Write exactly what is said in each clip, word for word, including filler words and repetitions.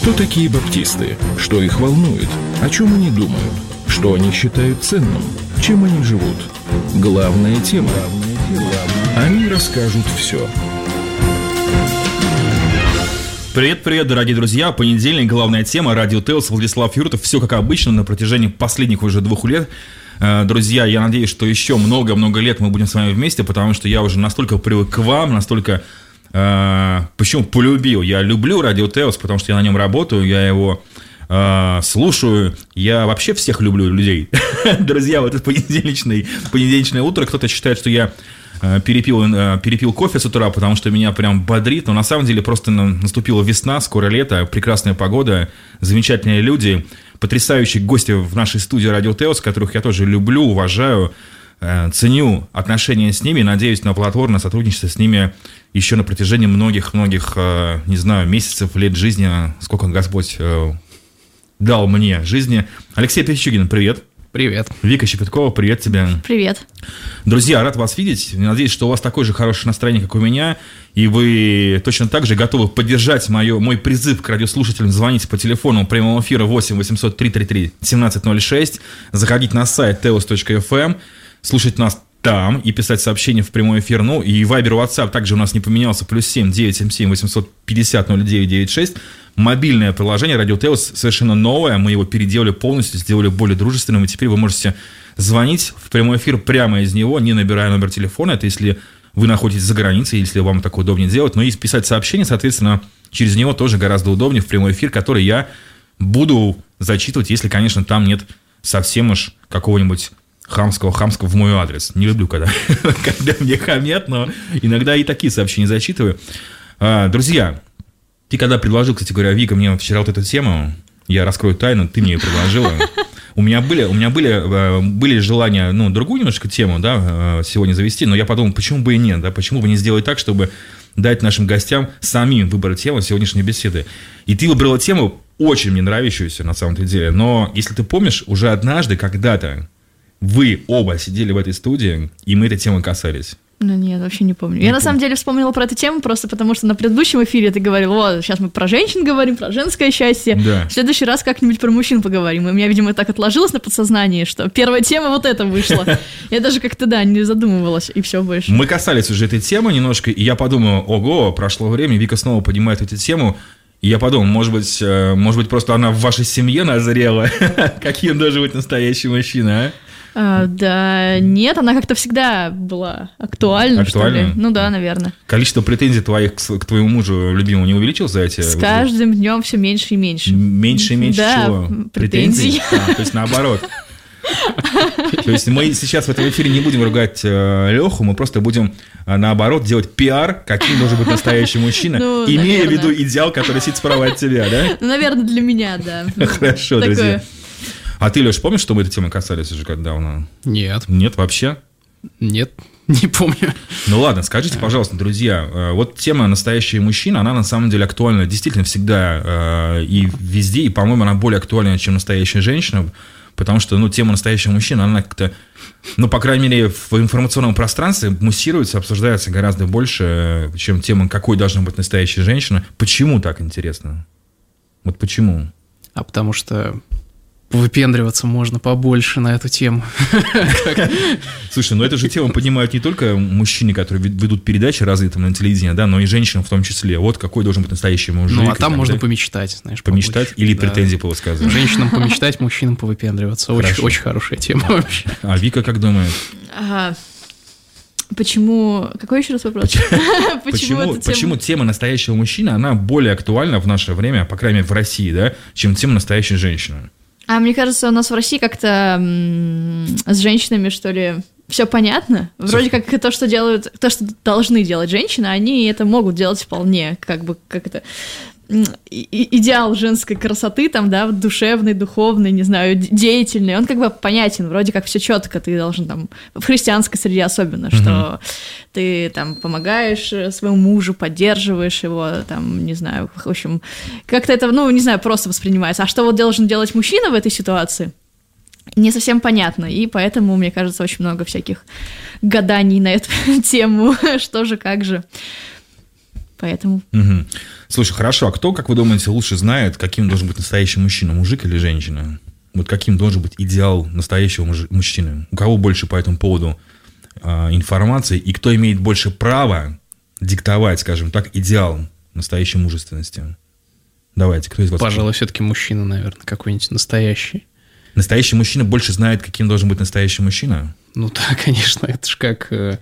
Кто такие баптисты? Что их волнует? О чем они думают? Что они считают ценным? Чем они живут? Главная тема. Они расскажут все. Привет-привет, дорогие друзья. Понедельник, главная тема. Радио Теос, Владислав Юртов. Все как обычно на протяжении последних уже двух лет. Друзья, я надеюсь, что еще много-много лет мы будем с вами вместе, потому что я уже настолько привык к вам, настолько... Э, почему полюбил? Я люблю Радио Теос, потому что я на нем работаю, я его э, слушаю. Я вообще всех люблю людей. Друзья, вот это понедельничное, понедельничное утро. Кто-то считает, что я э, перепил, э, перепил кофе с утра, потому что меня прям бодрит. Но на самом деле просто наступила весна, скоро лето, прекрасная погода, замечательные люди, потрясающие гости в нашей студии Радио Теос, которых я тоже люблю, уважаю, э, ценю отношения с ними. Надеюсь на плодотворное сотрудничество с ними еще на протяжении многих-многих, э, не знаю, месяцев, лет жизни, сколько Господь э, дал мне жизни. Алексей Пичугин, привет. Привет. Вика Щепеткова, привет тебе. Привет. Друзья, рад вас видеть. Надеюсь, что у вас такое же хорошее настроение, как у меня, и вы точно так же готовы поддержать мое, мой призыв к радиослушателям. Звоните по телефону прямого эфира восемь восемьсот три тридцать три семнадцать ноль шесть, заходить на сайт теос точка эф эм, слушать нас там и писать сообщения в прямой эфир. Ну и Вайбер, WhatsApp также у нас не поменялся. Плюс семь девятьсот семьдесят семь восемьсот пятьдесят ноль девять девяносто шесть. Мобильное приложение Радио Теос совершенно новое. Мы его переделали полностью, сделали более дружественным. И теперь вы можете звонить в прямой эфир прямо из него, не набирая номер телефона. Это если вы находитесь за границей, если вам так удобнее делать. Но и писать сообщения, соответственно, через него тоже гораздо удобнее в прямой эфир, который я буду зачитывать, если, конечно, там нет совсем уж какого-нибудь хамского, хамского в мой адрес. Не люблю, когда, когда мне хамят, но иногда и такие сообщения зачитываю. А, друзья, ты когда предложил, кстати говоря, Вика, мне вчера вот эту тему, я раскрою тайну, ты мне ее предложила. У меня были, у меня были, были желания, ну, другую немножко тему, да, сегодня завести, но я подумал, почему бы и нет, да, почему бы не сделать так, чтобы дать нашим гостям самим выбрать тему сегодняшней беседы. И ты выбрала тему, очень мне нравящуюся, на самом-то деле, но, если ты помнишь, уже однажды, когда-то, вы оба сидели в этой студии, и мы этой темы касались. Ну нет, вообще не помню. Не Я помню. на самом деле вспомнила про эту тему просто потому, что на предыдущем эфире ты говорил, вот, сейчас мы про женщин говорим, про женское счастье. Да. В следующий раз как-нибудь про мужчин поговорим. И у меня, видимо, так отложилось на подсознании, что первая тема вот эта вышла. Я даже как-то, да, не задумывалась, и все больше. Мы касались уже этой темы немножко, и я подумал, ого, прошло время, Вика снова поднимает эту тему. И я подумал, может быть, может быть, просто она в вашей семье назрела. Каким должен быть настоящий мужчина, а? А, да, нет, она как-то всегда была актуальна, Актуальна? что ли. Ну да, наверное. Количество претензий твоих к, к твоему мужу любимому не увеличилось за эти? С каждым днем все меньше и меньше. Меньше и меньше да, чего? Претензий. А, то есть наоборот. То есть мы сейчас в этом эфире не будем ругать э, Леху, мы просто будем, э, наоборот, делать пиар, каким должен быть настоящий мужчина, ну, имея наверное. в виду идеал, который сидит справа от тебя, да? Ну, наверное, для меня, да. Хорошо, Такое. друзья. А ты, Леш, помнишь, что мы этой темы касались уже когда-то? Нет. Нет, вообще? Нет, не помню. Ну ладно, скажите, пожалуйста, друзья, э, вот тема «настоящий мужчина», она на самом деле актуальна действительно всегда э, и везде, и, по-моему, она более актуальна, чем настоящая женщина, потому что, ну, тема «настоящего мужчины», она как-то, ну, по крайней мере, в информационном пространстве муссируется, обсуждается гораздо больше, чем тема «какой должна быть настоящая женщина». Почему так интересно? Вот почему? А потому что выпендриваться можно побольше на эту тему. Слушай, ну эту же тему поднимают не только мужчины, которые ведут передачи разные там на телевидении, да, но и женщины в том числе. Вот какой должен быть настоящий мужик. Ну, а там так, можно да? помечтать, знаешь, Помечтать побольше. или Да. претензии повысказывать. Женщинам помечтать, мужчинам повыпендриваться. Очень, Хорошо. очень хорошая тема вообще. А Вика как думает? Ага. Почему... Какой еще раз вопрос? Почему, эта тема- почему тема настоящего мужчины, она более актуальна в наше время, по крайней мере в России, да, чем тема настоящей женщины? А мне кажется, у нас в России как-то м, с женщинами, что ли, все понятно. Вроде как то, что делают, то, что должны делать женщины, они это могут делать вполне, как бы, как это... идеал женской красоты, там, да, душевной, духовной, не знаю, деятельной, он как бы понятен, вроде как все четко, ты должен там, в христианской среде особенно, mm-hmm. что ты там помогаешь своему мужу, поддерживаешь его, там, не знаю, в общем, как-то это, ну, не знаю, просто воспринимается. А что вот должен делать мужчина в этой ситуации? Не совсем понятно, и поэтому, мне кажется, очень много всяких гаданий на эту тему, что же, как же. Поэтому... Угу. Слушай, хорошо, а кто, как вы думаете, лучше знает, каким должен быть настоящий мужчина, мужик или женщина? Вот каким должен быть идеал настоящего муж- мужчины? У кого больше по этому поводу а, информации? И кто имеет больше права диктовать, скажем так, идеал настоящей мужественности? Давайте, кто из вас? Пожалуй, все-таки мужчина, наверное, какой-нибудь настоящий. Настоящий мужчина больше знает, каким должен быть настоящий мужчина? Ну да, конечно, это ж как... э,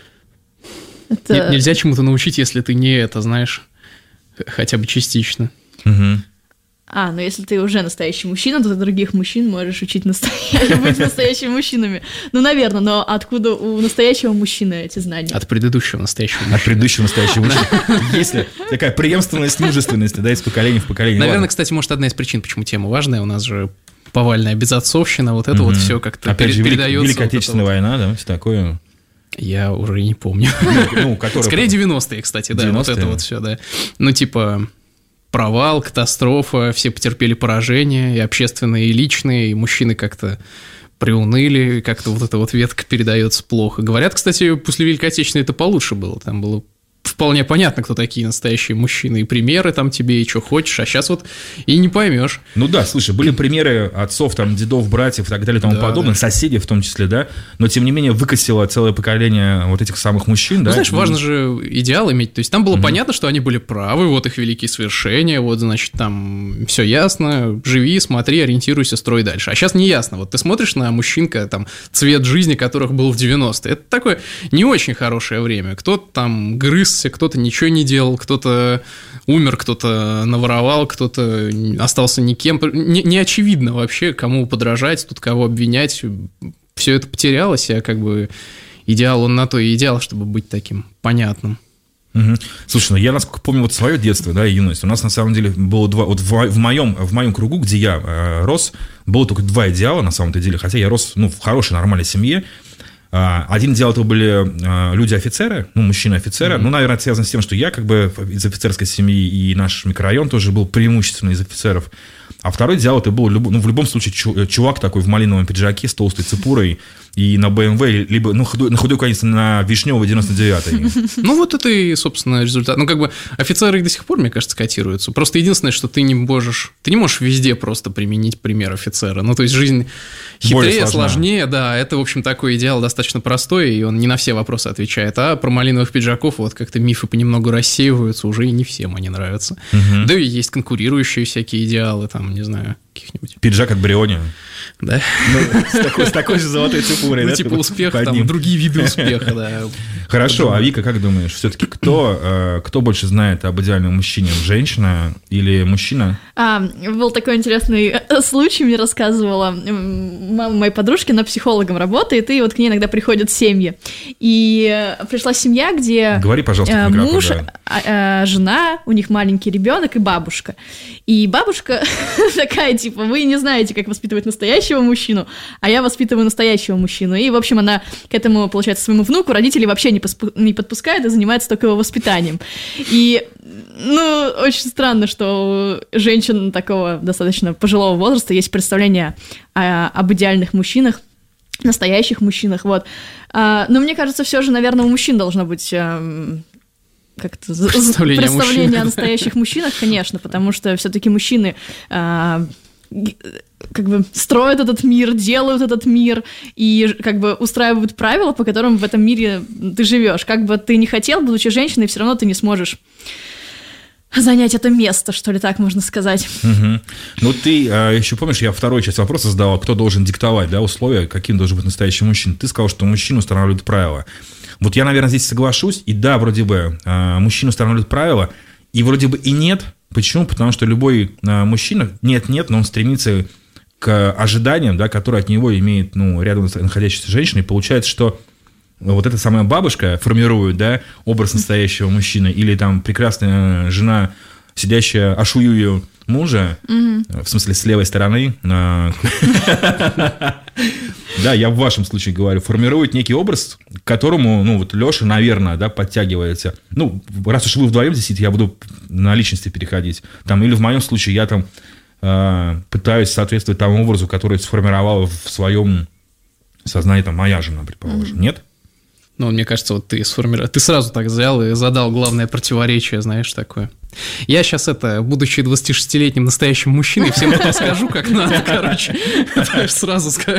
Это... не- Нельзя чему-то научить, если ты не это, знаешь, х- хотя бы частично. Угу. А, ну если ты уже настоящий мужчина, то ты других мужчин можешь учить настоя- быть настоящими мужчинами. Ну, наверное, но откуда у настоящего мужчины эти знания? От предыдущего настоящего От мужчины. предыдущего настоящего мужчины. Если такая преемственность мужественности, да, из поколения в поколение. Наверное, Ладно. кстати, может, одна из причин, почему тема важная. У нас же повальная безотцовщина, вот это вот Мгм. все как-то Опять пере- же, Велик- передается. Великая вот это Отечественная вот. война, да, все такое. Я уже и не помню. Ну, которая... Скорее девяностые, кстати, да, вот девяностые? это вот все, да. Ну, типа, провал, катастрофа, все потерпели поражение, и общественные, и личные, и мужчины как-то приуныли, и как-то вот эта вот ветка передается плохо. Говорят, кстати, после Великой Отечественной это получше было, там было вполне понятно, кто такие настоящие мужчины, и примеры там тебе, и что хочешь, а сейчас вот и не поймешь. Ну да, слушай, были примеры отцов, там, дедов, братьев и так далее и тому Да, подобное, да. соседей в том числе, да, но тем не менее выкосило целое поколение вот этих самых мужчин, Ну, да. знаешь, и- важно же идеал иметь. То есть там было понятно, что они были правы, вот их великие свершения, вот, значит, там все ясно, живи, смотри, ориентируйся, строй дальше. А сейчас не ясно. Вот ты смотришь на мужчинка, там, цвет жизни которых был в девяностые. Это такое не очень хорошее время. Кто-то там грызся, кто-то ничего не делал, кто-то умер, кто-то наворовал, кто-то остался никем. Не, не очевидно вообще, кому подражать, тут кого обвинять. Все это потерялось, а как бы идеал, он на то и идеал, чтобы быть таким понятным. Мгм. Слушай, ну я, насколько помню, вот свое детство, да, и юность, у нас на самом деле было два, вот в, в моем, в моем кругу, где я э, рос, было только два идеала, на самом-то деле, хотя я рос, ну, в хорошей, нормальной семье. А, один идеал это были а, люди-офицеры, ну, мужчины-офицеры. Mm-hmm. Ну, наверное, это связано с тем, что я как бы из офицерской семьи, и наш микрорайон тоже был преимущественно из офицеров. А второй идеал это был, ну, в любом случае, чувак такой в малиновом пиджаке с толстой цепурой и на бэ эм вэ, либо ну, худой, на худой конец на вишневой девяносто девятой. Ну, вот это и, собственно, результат. Ну, как бы офицеры до сих пор, мне кажется, котируются. Просто единственное, что ты не можешь... Ты не можешь везде просто применить пример офицера. Ну, то есть жизнь хитрее, сложнее, да. Это, в общем, такой идеал достаточно простой, и он не на все вопросы отвечает. А про малиновых пиджаков вот как-то мифы понемногу рассеиваются, уже и не всем они нравятся. Угу. Да и есть конкурирующие всякие идеалы, там, не знаю, каких-нибудь. Пиджак от Бриони. Да. Ну, с, такой, с такой же золотой цепурой. Ну, да, типа успех, там, другие виды успеха, да. Хорошо, а Вика, как думаешь, все-таки кто, э, кто больше знает об идеальном мужчине, женщина или мужчина? А, был такой интересный случай, мне рассказывала мама моей подружки, она психологом работает, и вот к ней иногда приходят семьи. И пришла семья, где Говори, пожалуйста, э, микрофон, муж, да. а, а, жена, у них маленький ребенок и бабушка. И бабушка такая, типа, вы не знаете, как воспитывать настоящего мужчину, а я воспитываю настоящего мужчину. И, в общем, она к этому, получается, своему внуку родители вообще не, поспу- не подпускают и занимаются только его воспитанием. И, ну, очень странно, что у женщин такого достаточно пожилого возраста есть представление о, об идеальных мужчинах, настоящих мужчинах, вот. А, но мне кажется, все же, наверное, у мужчин должно быть... А, как-то представление, представление мужчинах, о настоящих да. мужчинах, конечно, потому что все-таки мужчины а, как бы строят этот мир, делают этот мир и как бы устраивают правила, по которым в этом мире ты живешь. Как бы ты ни хотел, будучи женщиной, все равно ты не сможешь занять это место, что ли, так можно сказать. Угу. Ну, ты а, еще помнишь, я вторую часть вопроса задавал, кто должен диктовать, да, условия, каким должен быть настоящий мужчина. Ты сказал, что мужчина устанавливает правила. Вот я, наверное, здесь соглашусь, и да, вроде бы а, мужчина устанавливает правила, и вроде бы и нет. Почему? Потому что любой а, мужчина, нет-нет, но он стремится к ожиданиям, да, которые от него имеет, ну, рядом находящаяся женщина, и получается, что вот эта самая бабушка формирует, да, образ настоящего мужчины, или там прекрасная жена, сидящая ашуюю мужа, mm-hmm. в смысле с левой стороны, да, я в вашем случае говорю, формирует некий образ, к которому, ну, вот Леша, наверное, да, подтягивается. Ну, раз уж вы вдвоем здесь сидите, я буду на личности переходить. Там, или в моем случае я там э, пытаюсь соответствовать тому образу, который сформировала в своем сознании там моя жена, предположим. Mm-hmm. Нет? Ну, мне кажется, вот ты сформировал, ты сразу так взял и задал главное противоречие, знаешь, такое. Я сейчас это, будучи двадцатишестилетним настоящим мужчиной, всем это скажу, как надо, короче. Сразу скажу.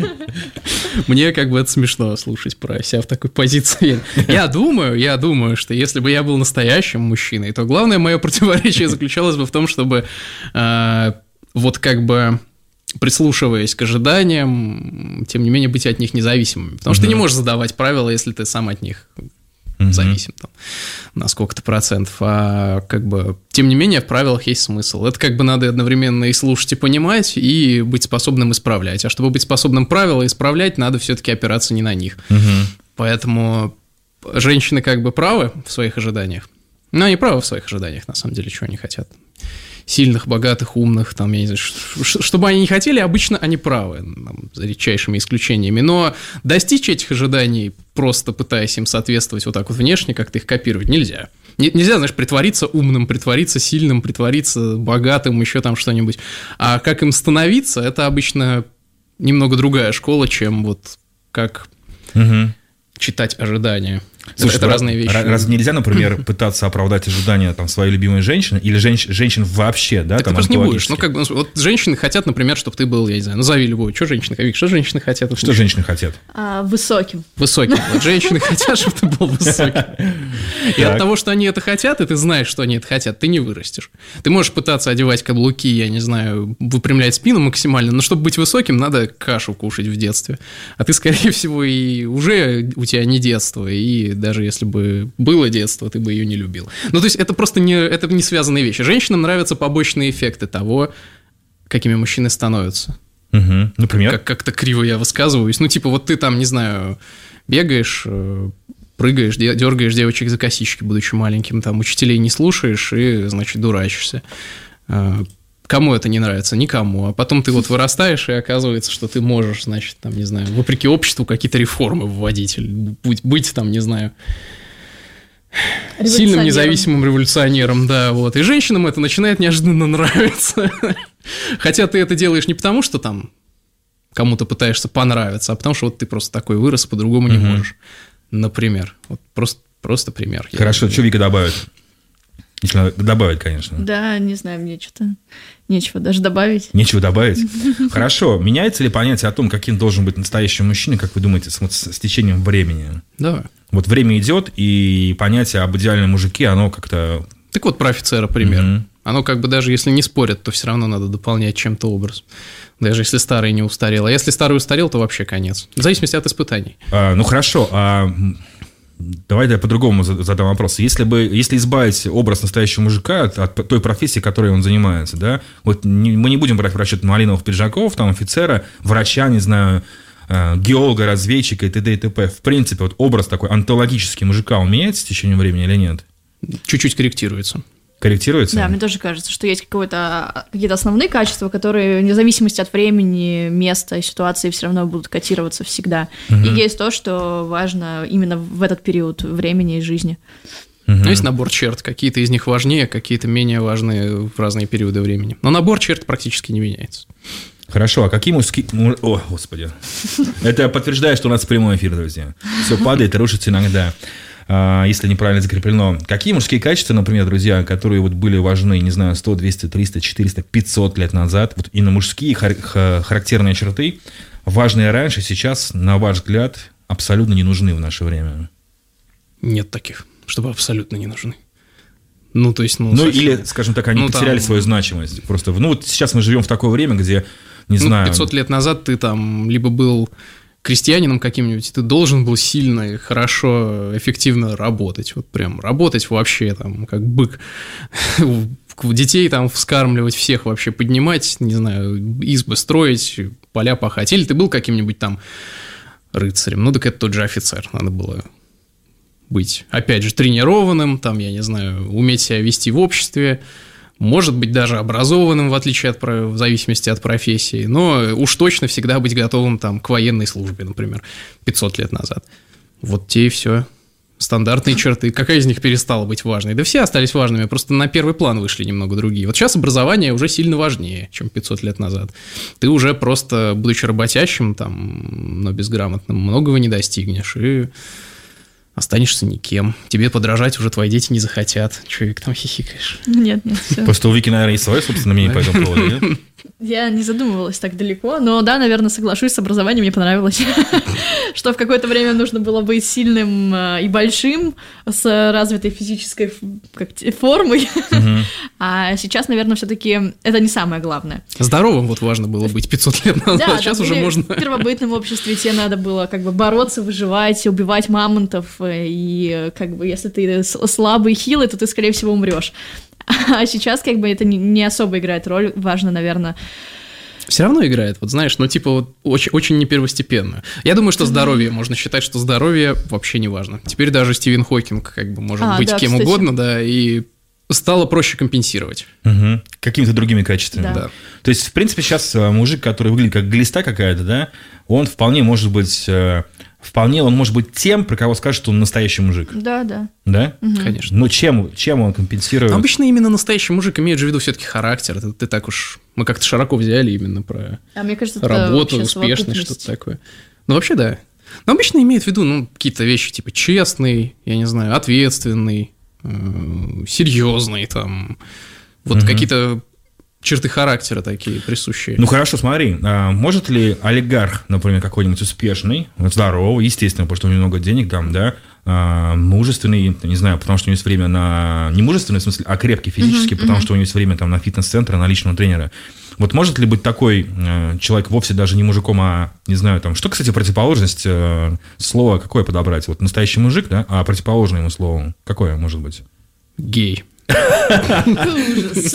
Мне как бы это смешно слушать про себя в такой позиции. Я думаю, я думаю, что если бы я был настоящим мужчиной, то главное мое противоречие заключалось бы в том, чтобы э, вот как бы... прислушиваясь к ожиданиям, тем не менее, быть от них независимым. Потому что ты не можешь задавать правила, если ты сам от них зависим там, на сколько-то процентов. А как бы, тем не менее, в правилах есть смысл. Это как бы надо одновременно и слушать, и понимать, и быть способным исправлять. А чтобы быть способным правила исправлять, надо все-таки опираться не на них. Поэтому женщины как бы правы в своих ожиданиях. Но они правы в своих ожиданиях, на самом деле, чего они хотят. Сильных, богатых, умных, там, я не знаю, что бы они ни хотели, обычно они правы, там, за редчайшими исключениями. Но достичь этих ожиданий, просто пытаясь им соответствовать вот так вот внешне, как-то их копировать, нельзя. Нельзя, знаешь, притвориться умным, притвориться сильным, притвориться богатым, еще там что-нибудь. А как им становиться, это обычно немного другая школа, чем вот как угу. читать ожидания. Слушай, это разные вещи. Разве нельзя, например, пытаться оправдать ожидания там, своей любимой женщины или женщ, женщин вообще, да? Так там, ты просто не будешь. Ну, как бы, вот женщины хотят, например, чтобы ты был, я не знаю, назови любого. Что женщины хотят? Что женщины хотят? Что женщины хотят? А, высоким. Высоким. Вот женщины хотят, чтобы ты был высоким. И от того, что они это хотят, и ты знаешь, что они это хотят, ты не вырастешь. Ты можешь пытаться одевать каблуки, я не знаю, выпрямлять спину максимально, но чтобы быть высоким, надо кашу кушать в детстве. А ты, скорее всего, и уже у тебя не детство, и даже если бы было детство, ты бы ее не любил. Ну, то есть, это просто не, это не связанные вещи. Женщинам нравятся побочные эффекты того, какими мужчины становятся. Угу. Например? Как- как-то криво я высказываюсь. Ну, типа, вот ты там, не знаю, бегаешь, прыгаешь, дергаешь девочек за косички, будучи маленьким, там, учителей не слушаешь и, значит, дурачишься. Кому это не нравится? Никому. А потом ты вот вырастаешь, и оказывается, что ты можешь, значит, там, не знаю, вопреки обществу какие-то реформы вводить, быть, быть там, не знаю, сильным независимым революционером, да, вот. И женщинам это начинает неожиданно нравиться. Хотя ты это делаешь не потому, что там кому-то пытаешься понравиться, а потому что вот ты просто такой вырос, по-другому не можешь. Например. Вот просто, просто пример. Хорошо, что Вика добавит? Если надо добавить, конечно. Да, не знаю, мне что-то нечего даже добавить. Нечего добавить? Хорошо. Меняется ли понятие о том, каким должен быть настоящий мужчина, как вы думаете, с, с течением времени? Да. Вот время идет, и понятие об идеальном мужике, оно как-то... Так вот про офицера пример. Mm-hmm. Оно как бы даже если не спорят, то все равно надо дополнять чем-то образ. Даже если старый не устарел. А если старый устарел, то вообще конец. В зависимости от испытаний. А, ну хорошо, а... Давай я по-другому задам вопрос. Если бы, если избавить образ настоящего мужика от, от той профессии, которой он занимается, да, вот не, мы не будем брать в расчет малиновых пиджаков, там, офицера, врача, не знаю, э, геолога, разведчика и т.д. и т.п. В принципе, вот образ такой онтологический мужика, он меняется с течением времени или нет? Чуть-чуть корректируется. Корректируется? Да, мне тоже кажется, что есть какое-то, какие-то основные качества, которые вне зависимости от времени, места и ситуации все равно будут котироваться всегда. Угу. И есть то, что важно именно в этот период времени и жизни. Угу. Ну, есть набор черт, какие-то из них важнее, какие-то менее важные в разные периоды времени. Но набор черт практически не меняется. Хорошо, а какие мужские... О, господи. Это подтверждает, что у нас прямой эфир, друзья. Все падает и рушится иногда, если неправильно закреплено. Какие мужские качества, например, друзья, которые вот были важны, не знаю, сто, двести, триста, четыреста, пятьсот лет назад, вот именно мужские характерные черты, важные раньше, сейчас, на ваш взгляд, абсолютно не нужны в наше время? Нет таких, чтобы абсолютно не нужны. Ну, то есть, ну, ну или, скажем так, они ну, потеряли там... свою значимость. Просто, ну, вот сейчас мы живем в такое время, где, не ну, знаю... пятьсот лет назад ты там либо был... крестьянином каким-нибудь, ты должен был сильно и хорошо, эффективно работать. Вот прям работать вообще там, как бык. Детей там вскармливать, всех вообще поднимать, не знаю, избы строить, поля пахать. Или ты был каким-нибудь там рыцарем. Ну, так это тот же офицер. Надо было быть, опять же, тренированным, там, я не знаю, уметь себя вести в обществе. Может быть, даже образованным, в отличие от, в зависимости от профессии, но уж точно всегда быть готовым там, к военной службе, например, пятьсот лет назад. Вот те и все. Стандартные черты. Какая из них перестала быть важной? Да все остались важными, просто на первый план вышли немного другие. Вот сейчас образование уже сильно важнее, чем пятьсот лет назад. Ты уже просто, будучи работящим, там, но безграмотным, многого не достигнешь. И останешься никем. Тебе подражать уже твои дети не захотят. Че, Вик, там хихикаешь? Нет, нет, все. Просто у Вики, наверное, есть свое собственное мнение по этому поводу, нет? Я не задумывалась так далеко, но да, наверное, соглашусь, с образованием мне понравилось, что в какое-то время нужно было быть сильным и большим, с развитой физической формой, а сейчас, наверное, все-таки это не самое главное. Здоровым вот важно было быть пятьсот лет назад, да, сейчас уже можно... В первобытном обществе тебе надо было как бы бороться, выживать, убивать мамонтов, и как бы если ты слабый, хилый, то ты, скорее всего, умрешь. А сейчас как бы это не, не особо играет роль, важно, наверное. Все равно играет, вот знаешь, ну типа вот очень, очень не первостепенную. Я думаю, что здоровье, можно считать, что здоровье вообще не важно. Теперь даже Стивен Хокинг как бы может а, быть да, кем кстати. угодно, да, и стало проще компенсировать. Угу. Какими-то другими качествами. Да. Да. То есть, в принципе, сейчас мужик, который выглядит как глиста какая-то, да, он вполне может быть... Вполне он может быть тем, про кого скажут, что он настоящий мужик. Да, да. Да? Конечно. Но чем, чем он компенсирует? Но обычно именно настоящий мужик имеет же в виду все-таки характер. Ты, ты так уж... Мы как-то широко взяли именно про А мне кажется, это работу, вообще успешность, совокупность. что-то такое. Ну, вообще, да. Но обычно имеет в виду, ну, какие-то вещи, типа честный, я не знаю, ответственный, э, серьезный, там, вот Мгм. какие-то черты характера такие присущие. Ну, хорошо, смотри, а может ли олигарх, например, какой-нибудь успешный, здоровый, естественно, потому что у него много денег там, да, а, мужественный, не знаю, потому что у него есть время на... Не мужественный, в смысле, а крепкий физически, mm-hmm, потому mm-hmm. что у него есть время там на фитнес-центр, на личного тренера. Вот может ли быть такой э, человек вовсе даже не мужиком, а, не знаю, там... Что, кстати, противоположность э, слова какое подобрать? Вот настоящий мужик, да, а противоположное ему слово какое может быть? Гей. Ужас.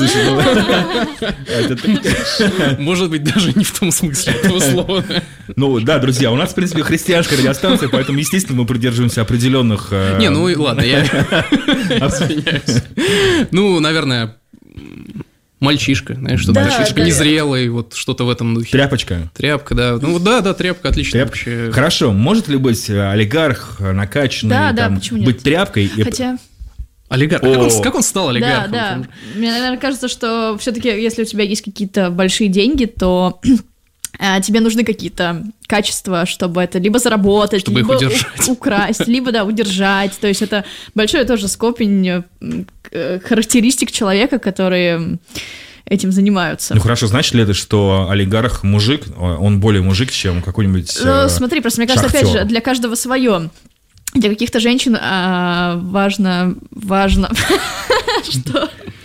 Может быть, даже не в том смысле этого слова. Ну да, друзья, у нас, в принципе, христианская радиостанция, поэтому, естественно, мы придерживаемся определенных... э, Не, ну и ладно, я извиняюсь. Ну, наверное, мальчишка, знаешь, что Да, мальчишка да. незрелый, вот что-то в этом духе. Тряпочка. Тряпка, да. Ну да, да, тряпка, отлично Тряп- вообще. Хорошо, может ли быть э, олигарх э, накачанный, Да, да, там, почему нет? быть тряпкой? и- Хотя... Олигарх. Как О. он, как он стал Да, олигархом? да. Мне, наверное, кажется, что все-таки, если у тебя есть какие-то большие деньги, то э, тебе нужны какие-то качества, чтобы это либо заработать, Чтобы их либо удержать. у- украсть, либо, да, удержать. То есть это большой тоже скопень э, э, характеристик человека, которые этим занимаются. Ну хорошо, значит ли это, что олигарх мужик, он более мужик, чем какой-нибудь Ну, э, смотри, просто мне кажется, шахтер? опять же, для каждого свое. Для каких-то женщин а, важно, важно, что...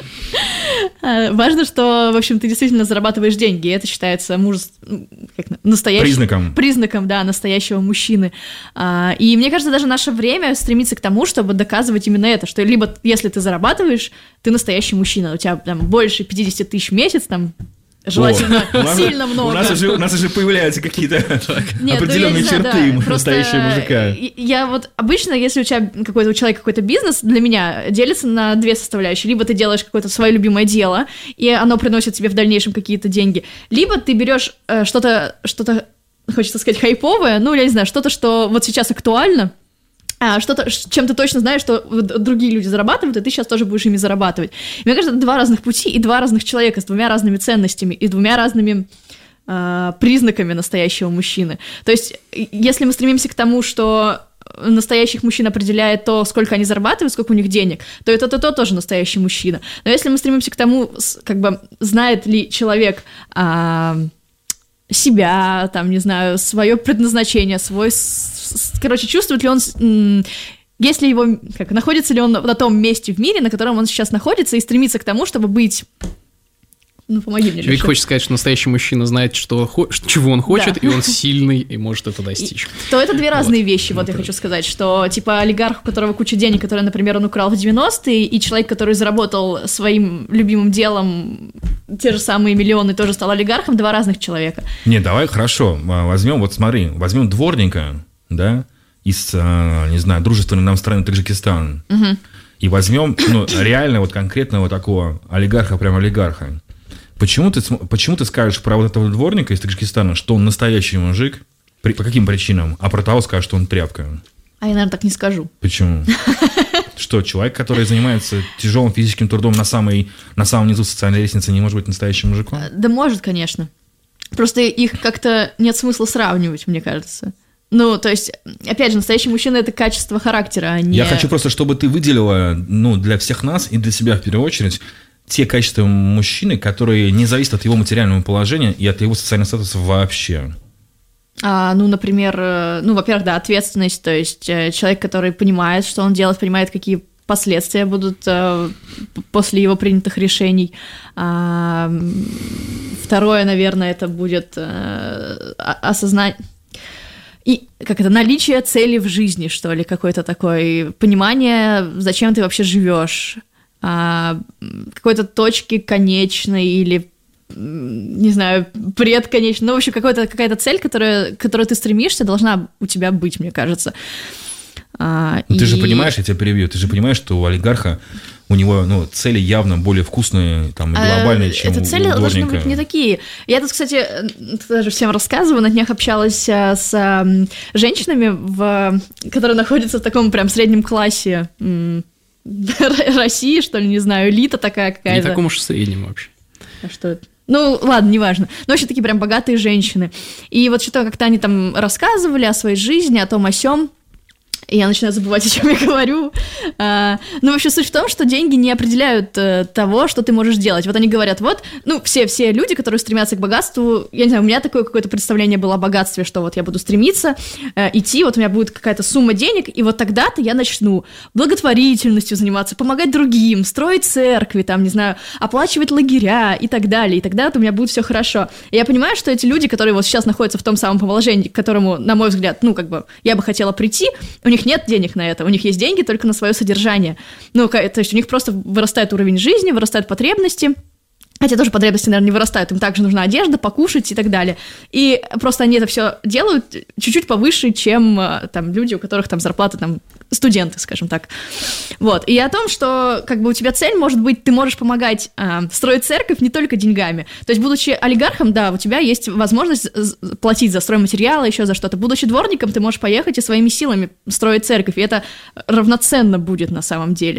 А, важно, что, в общем, ты действительно зарабатываешь деньги, и это считается мужес... как на- настоящим... Признаком. Признаком, да, настоящего мужчины. А, и мне кажется, даже наше время стремится к тому, чтобы доказывать именно это, что либо если ты зарабатываешь, ты настоящий мужчина, у тебя там больше пятьдесят тысяч в месяц, там, желательно О, у нас- сильно много. У нас уже, у нас уже появляются какие-то Нет, определенные ну, я не знаю, черты да, просто настоящего мужика. Я вот обычно, если у тебя какой-то у человека какой-то бизнес, для меня делится на две составляющие. Либо ты делаешь какое-то свое любимое дело, и оно приносит тебе в дальнейшем какие-то деньги, либо ты берешь э, что-то, что-то, хочется сказать, хайповое, ну, я не знаю, что-то, что вот сейчас актуально, а, что-то, ш- чем ты точно знаешь, что вот другие люди зарабатывают, и ты сейчас тоже будешь ими зарабатывать. И мне кажется, это два разных пути и два разных человека с двумя разными ценностями и двумя разными а, признаками настоящего мужчины. То есть, и- если мы стремимся к тому, что настоящих мужчин определяет то, сколько они зарабатывают, сколько у них денег, то это то, то тоже настоящий мужчина. Но если мы стремимся к тому, с- как бы, знает ли человек... а, себя, там, не знаю, свое предназначение, свой, с- с- короче, чувствует ли он, с- м, есть ли его, как, находится ли он на, на том месте в мире, на котором он сейчас находится, и стремится к тому, чтобы быть, ну, помоги мне, Вик Леша. хочет сказать, что настоящий мужчина знает, что, хо- чего он хочет, Да. и он сильный, и может это достичь. То это две разные Вот. вещи, вот я Это- хочу сказать, что, типа, олигарх, у которого куча денег, который, например, он украл в девяностые, и человек, который заработал своим любимым делом те же самые миллионы, тоже стал олигархом, два разных человека. Не, давай, хорошо, а, возьмем, вот смотри, возьмем дворника, да, из, а, не знаю, дружественной нам страны Таджикистан, и возьмем, ну, реально вот конкретного такого олигарха, прям олигарха. Почему ты, см- почему ты скажешь про вот этого дворника из Таджикистана, что он настоящий мужик, При- по каким причинам, а про того скажешь, что он тряпка? А я, наверное, так не скажу. Почему? Что, человек, который занимается тяжелым физическим трудом на, самой, на самом низу социальной лестницы, не может быть настоящим мужиком? Да может, конечно. Просто их как-то нет смысла сравнивать, мне кажется. Ну, то есть, опять же, настоящий мужчина – это качество характера, а не… Я хочу просто, чтобы ты выделила, ну, для всех нас и для себя в первую очередь, те качества мужчины, которые не зависят от его материального положения и от его социального статуса вообще. А, ну, например, ну, во-первых, да, ответственность, то есть человек, который понимает, что он делает, понимает, какие последствия будут а, после его принятых решений. А, второе, наверное, это будет а, осознать… И как это, наличие цели в жизни, что ли, какое-то такое понимание, зачем ты вообще живешь, а, какой-то точки конечной или, не знаю, предконечной, ну, в общем, какая-то, какая-то цель, которая, к которой ты стремишься, должна у тебя быть, мне кажется. А, ну, и... Ты же понимаешь, я тебя перебью, ты же понимаешь, что у олигарха, у него, ну, цели явно более вкусные, там, и глобальные, а, чем это у цели дворника. должны быть не такие. Я тут, кстати, даже всем рассказываю, на днях общалась с женщинами, в... которые находятся в таком прям среднем классе России, что ли, не знаю, элита такая какая-то. Не таком уж и среднем вообще. А что это? Ну, ладно, неважно. Но вообще такие прям богатые женщины. И вот что-то как-то они там рассказывали о своей жизни, о том, о сём. И я начинаю забывать, о чем я говорю. А, ну, вообще, суть в том, что деньги не определяют а, того, что ты можешь делать. Вот они говорят, вот, ну, все, все люди, которые стремятся к богатству, я не знаю, у меня такое какое-то представление было о богатстве, что вот я буду стремиться а, идти, вот у меня будет какая-то сумма денег, и вот тогда-то я начну благотворительностью заниматься, помогать другим, строить церкви, там, не знаю, оплачивать лагеря и так далее, и тогда-то у меня будет все хорошо. И я понимаю, что эти люди, которые вот сейчас находятся в том самом положении, к которому, на мой взгляд, ну, как бы, я бы хотела прийти, у них нет денег на это, у них есть деньги только на свое содержание. Ну, то есть у них просто вырастает уровень жизни, вырастают потребности, хотя тоже потребности, наверное, не вырастают, им также нужна одежда, покушать и так далее. И просто они это все делают чуть-чуть повыше, чем там люди, у которых там зарплата, там, студенты, скажем так. Вот. И о том, что как бы у тебя цель может быть, ты можешь помогать э, строить церковь не только деньгами. То есть, будучи олигархом, да, у тебя есть возможность платить за стройматериалы, еще за что-то. Будучи дворником, ты можешь поехать и своими силами строить церковь, и это равноценно будет на самом деле.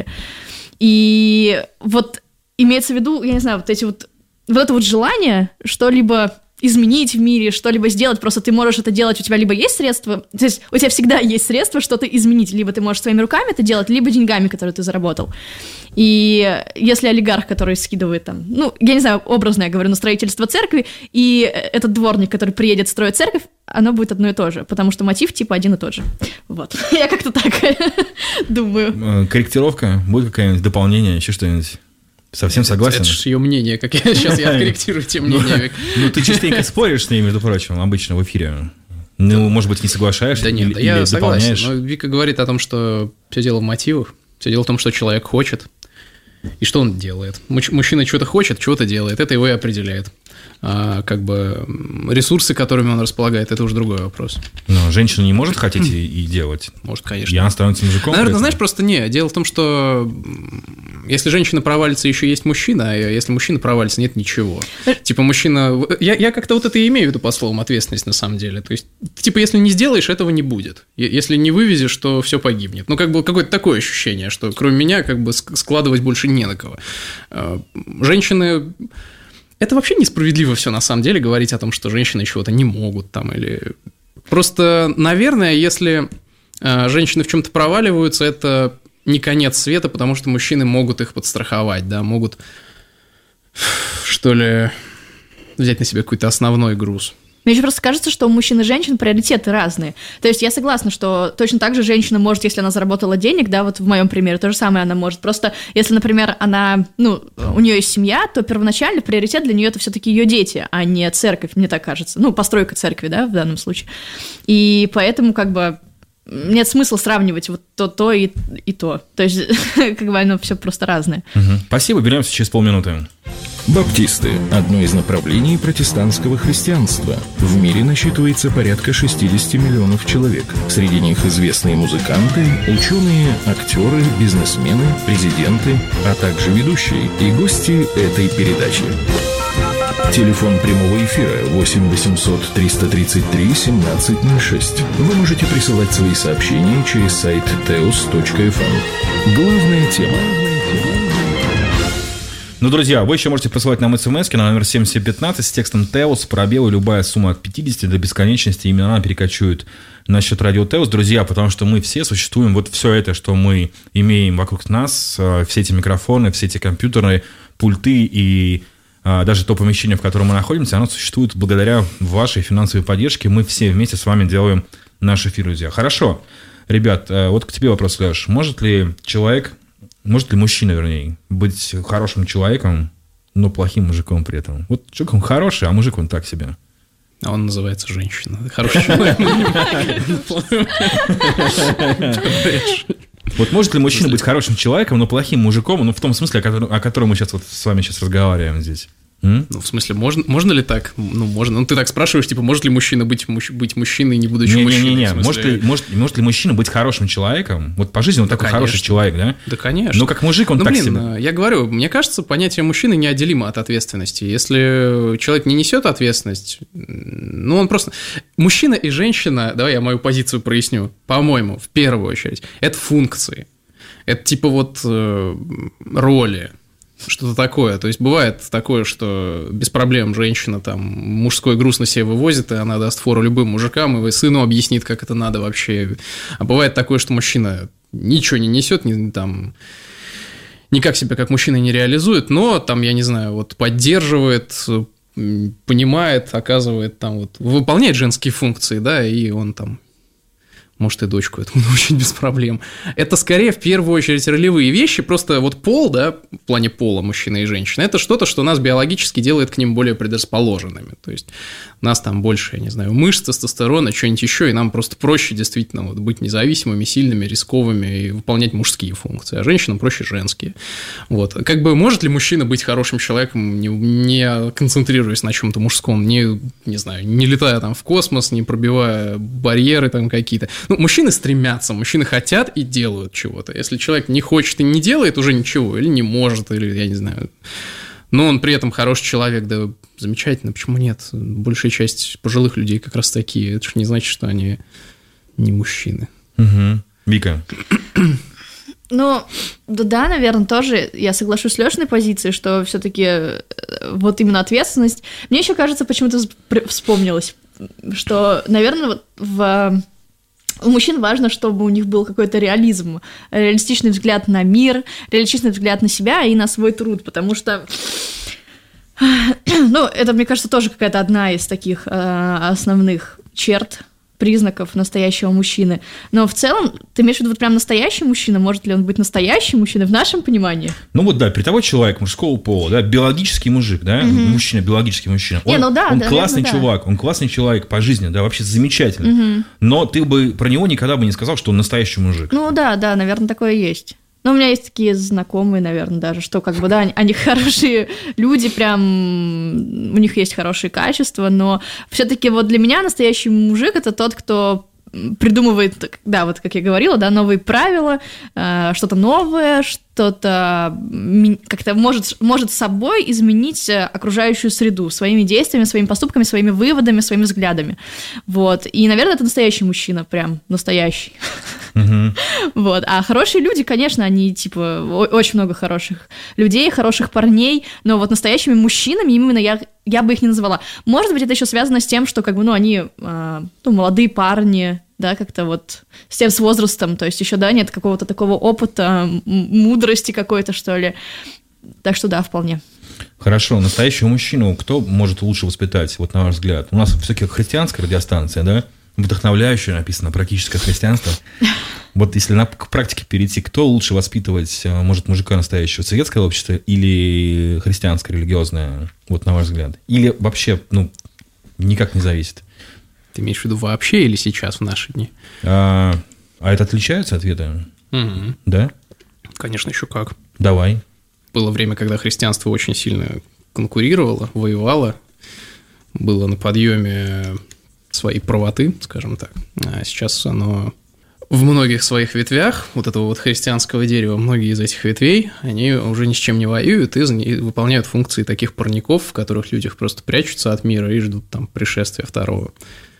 И вот имеется в виду, я не знаю, вот эти вот, вот это вот желание что-либо изменить в мире, что-либо сделать, просто ты можешь это делать, у тебя либо есть средства, то есть у тебя всегда есть средства что-то изменить, либо ты можешь своими руками это делать, либо деньгами, которые ты заработал. И если олигарх, который скидывает там, ну, я не знаю, образно я говорю, на строительство церкви, и этот дворник, который приедет строить церковь, оно будет одно и то же, потому что мотив типа один и тот же. Вот. Я как-то так думаю. Корректировка? Будет какое-нибудь дополнение, еще что-нибудь? Совсем согласен? Это же ее мнение, как я сейчас я откорректирую те мнения. Ну, ты частенько споришь с ней, между прочим, обычно в эфире. Ну, может быть, не соглашаешься да нет, или, да я или согласен, дополняешь. но Вика говорит о том, что все дело в мотивах, все дело в том, что человек хочет, и что он делает. Муч- мужчина что-то хочет, что-то делает, это его и определяет. А, как бы ресурсы, которыми он располагает, это уже другой вопрос. Но женщина не может хотеть и, и делать. Может, конечно. И она становится мужиком. Наверное, знаешь, просто не. Дело в том, что если женщина провалится, еще есть мужчина, а если мужчина провалится, нет ничего. Типа мужчина... Я, я как-то вот это и имею в виду по словам ответственность на самом деле. То есть, типа, если не сделаешь, этого не будет. Если не вывезешь, то все погибнет. Ну, как бы какое-то такое ощущение, что кроме меня как бы складывать больше не на кого. Женщины... Это вообще несправедливо все на самом деле, говорить о том, что женщины чего-то не могут там или... Просто, наверное, если э, женщины в чем-то проваливаются, это не конец света, потому что мужчины могут их подстраховать, да, могут, что ли, взять на себя какой-то основной груз. Мне еще просто кажется, что у мужчин и женщин приоритеты разные. То есть я согласна, что точно так же женщина может, если она заработала денег, да, вот в моем примере, то же самое она может. Просто если, например, она, ну, у нее есть семья, то первоначально приоритет для нее это все-таки ее дети, а не церковь, мне так кажется. Ну, постройка церкви, да, в данном случае. И поэтому как бы нет смысла сравнивать вот то, то и, и то. То есть как бы оно все просто разное. Угу. Спасибо, беремся через полминуты. Баптисты – одно из направлений протестантского христианства. В мире насчитывается порядка шестьдесят миллионов человек. Среди них известные музыканты, ученые, актеры, бизнесмены, президенты, а также ведущие и гости этой передачи. Телефон прямого эфира восемь восемьсот триста тридцать три семнадцать ноль шесть. Вы можете присылать свои сообщения через сайт теос точка эф эм. Главная тема. Ну, друзья, вы еще можете присылать нам смс на номер семь семь один пять с текстом «Теос», пробел, любая сумма от пятидесяти до бесконечности, именно она перекочует на счет радио Теос, друзья, потому что мы все существуем, вот все это, что мы имеем вокруг нас, все эти микрофоны, все эти компьютеры, пульты и а, даже то помещение, в котором мы находимся, оно существует благодаря вашей финансовой поддержке. Мы все вместе с вами делаем наш эфир, друзья. Хорошо. Ребят, вот к тебе вопрос, Леш. Может ли человек... Может ли мужчина, вернее, быть хорошим человеком, но плохим мужиком при этом? Вот человек он хороший, а мужик он так себе. А он называется женщина. Хороший человек. Вот может ли мужчина быть хорошим человеком, но плохим мужиком, ну в том смысле, о котором, о котором мы сейчас вот с вами сейчас разговариваем здесь? М? Ну, в смысле, можно, можно ли так? Ну, можно. Ну, ты так спрашиваешь, типа, может ли мужчина быть, муж, быть мужчиной, не будучи не, мужчиной? Не, не, не. Смысле... Может, ли, может, может ли мужчина быть хорошим человеком? Вот по жизни он да, такой конечно. Хороший человек, да? Да, конечно. Но как мужик он ну, так блин, себе. Я говорю, мне кажется, понятие мужчины неотделимо от ответственности. Если человек не несет ответственность, ну, он просто... Мужчина и женщина, давай я мою позицию проясню, по-моему, в первую очередь, это функции. Это типа вот э, роли. Что-то такое. То есть, бывает такое, что без проблем женщина там мужской груз на себе вывозит, и она даст фору любым мужикам, и сыну объяснит, как это надо вообще. А бывает такое, что мужчина ничего не несет, не, там, никак себя как мужчина не реализует, но там, я не знаю, вот поддерживает, понимает, оказывает, там вот, выполняет женские функции, да, и он там... Может, и дочку этому научить без проблем. Это скорее, в первую очередь, ролевые вещи. Просто вот пол, да, в плане пола мужчины и женщины, это что-то, что нас биологически делает к ним более предрасположенными. То есть, у нас там больше, я не знаю, мышц, тестостерона, что-нибудь еще, и нам просто проще действительно вот быть независимыми, сильными, рисковыми и выполнять мужские функции, а женщинам проще женские. Вот. Как бы может ли мужчина быть хорошим человеком, не, не концентрируясь на чем-то мужском, не, не знаю, не летая там в космос, не пробивая барьеры там какие-то. Ну, мужчины стремятся, мужчины хотят и делают чего-то. Если человек не хочет и не делает, уже ничего, или не может, или, я не знаю, но он при этом хороший человек, да, замечательно, почему нет? Большая часть пожилых людей как раз такие, это же не значит, что они не мужчины. Угу. Вика? Ну, да, да, наверное, тоже я соглашусь с Лешиной позицией, что все-таки вот именно ответственность. Мне еще кажется, почему-то вспомнилось, что, наверное, вот в... У мужчин важно, чтобы у них был какой-то реализм, реалистичный взгляд на мир, реалистичный взгляд на себя и на свой труд, потому что, ну, это, мне кажется, тоже какая-то одна из таких э, основных черт, признаков настоящего мужчины. Но в целом, ты имеешь в виду вот прям настоящий мужчина? Может ли он быть настоящим мужчиной в нашем понимании? Ну вот да, передовой человек мужского пола, да, биологический мужик, да, mm-hmm. мужчина, биологический мужчина. Он, Не, ну да, он да, классный наверное, чувак, да. он классный человек по жизни, да, вообще замечательный. Mm-hmm. Но ты бы про него никогда бы не сказал, что он настоящий мужик. Ну да, да, наверное, такое есть. Ну, у меня есть такие знакомые, наверное, даже, что как бы, да, они, они хорошие люди, прям у них есть хорошие качества, но все-таки вот для меня настоящий мужик – это тот, кто придумывает, да, вот как я говорила, да, новые правила, э, что-то новое, что-то как-то может, может собой изменить окружающую среду своими действиями, своими поступками, своими выводами, своими взглядами. Вот. И, наверное, это настоящий мужчина, прям настоящий. Uh-huh. Вот. А хорошие люди, конечно, они, типа, очень много хороших людей, хороших парней, но вот настоящими мужчинами именно я, я бы их не назвала. Может быть, это еще связано с тем, что, как бы, ну, они, э, ну, молодые парни, да, как-то вот с тем, с возрастом, то есть еще, да, нет какого-то такого опыта, мудрости какой-то, что ли. Так что да, вполне. Хорошо, настоящего мужчину кто может лучше воспитать, вот на ваш взгляд? У нас все-таки христианская радиостанция, да? Вдохновляющая написано, практическое христианство. Вот если на, к практике перейти, кто лучше воспитывать, может, мужика настоящего, светское общество или христианское, религиозное, вот на ваш взгляд? Или вообще, ну, никак не зависит? Ты имеешь в виду вообще или сейчас, в наши дни? А, а это отличаются ответы? Угу. Да? Конечно, еще как. Давай. Было время, когда христианство очень сильно конкурировало, воевало, было на подъеме своей правоты, скажем так. А сейчас оно в многих своих ветвях, вот этого вот христианского дерева, многие из этих ветвей, они уже ни с чем не воюют и выполняют функции таких парников, в которых люди просто прячутся от мира и ждут там пришествия второго.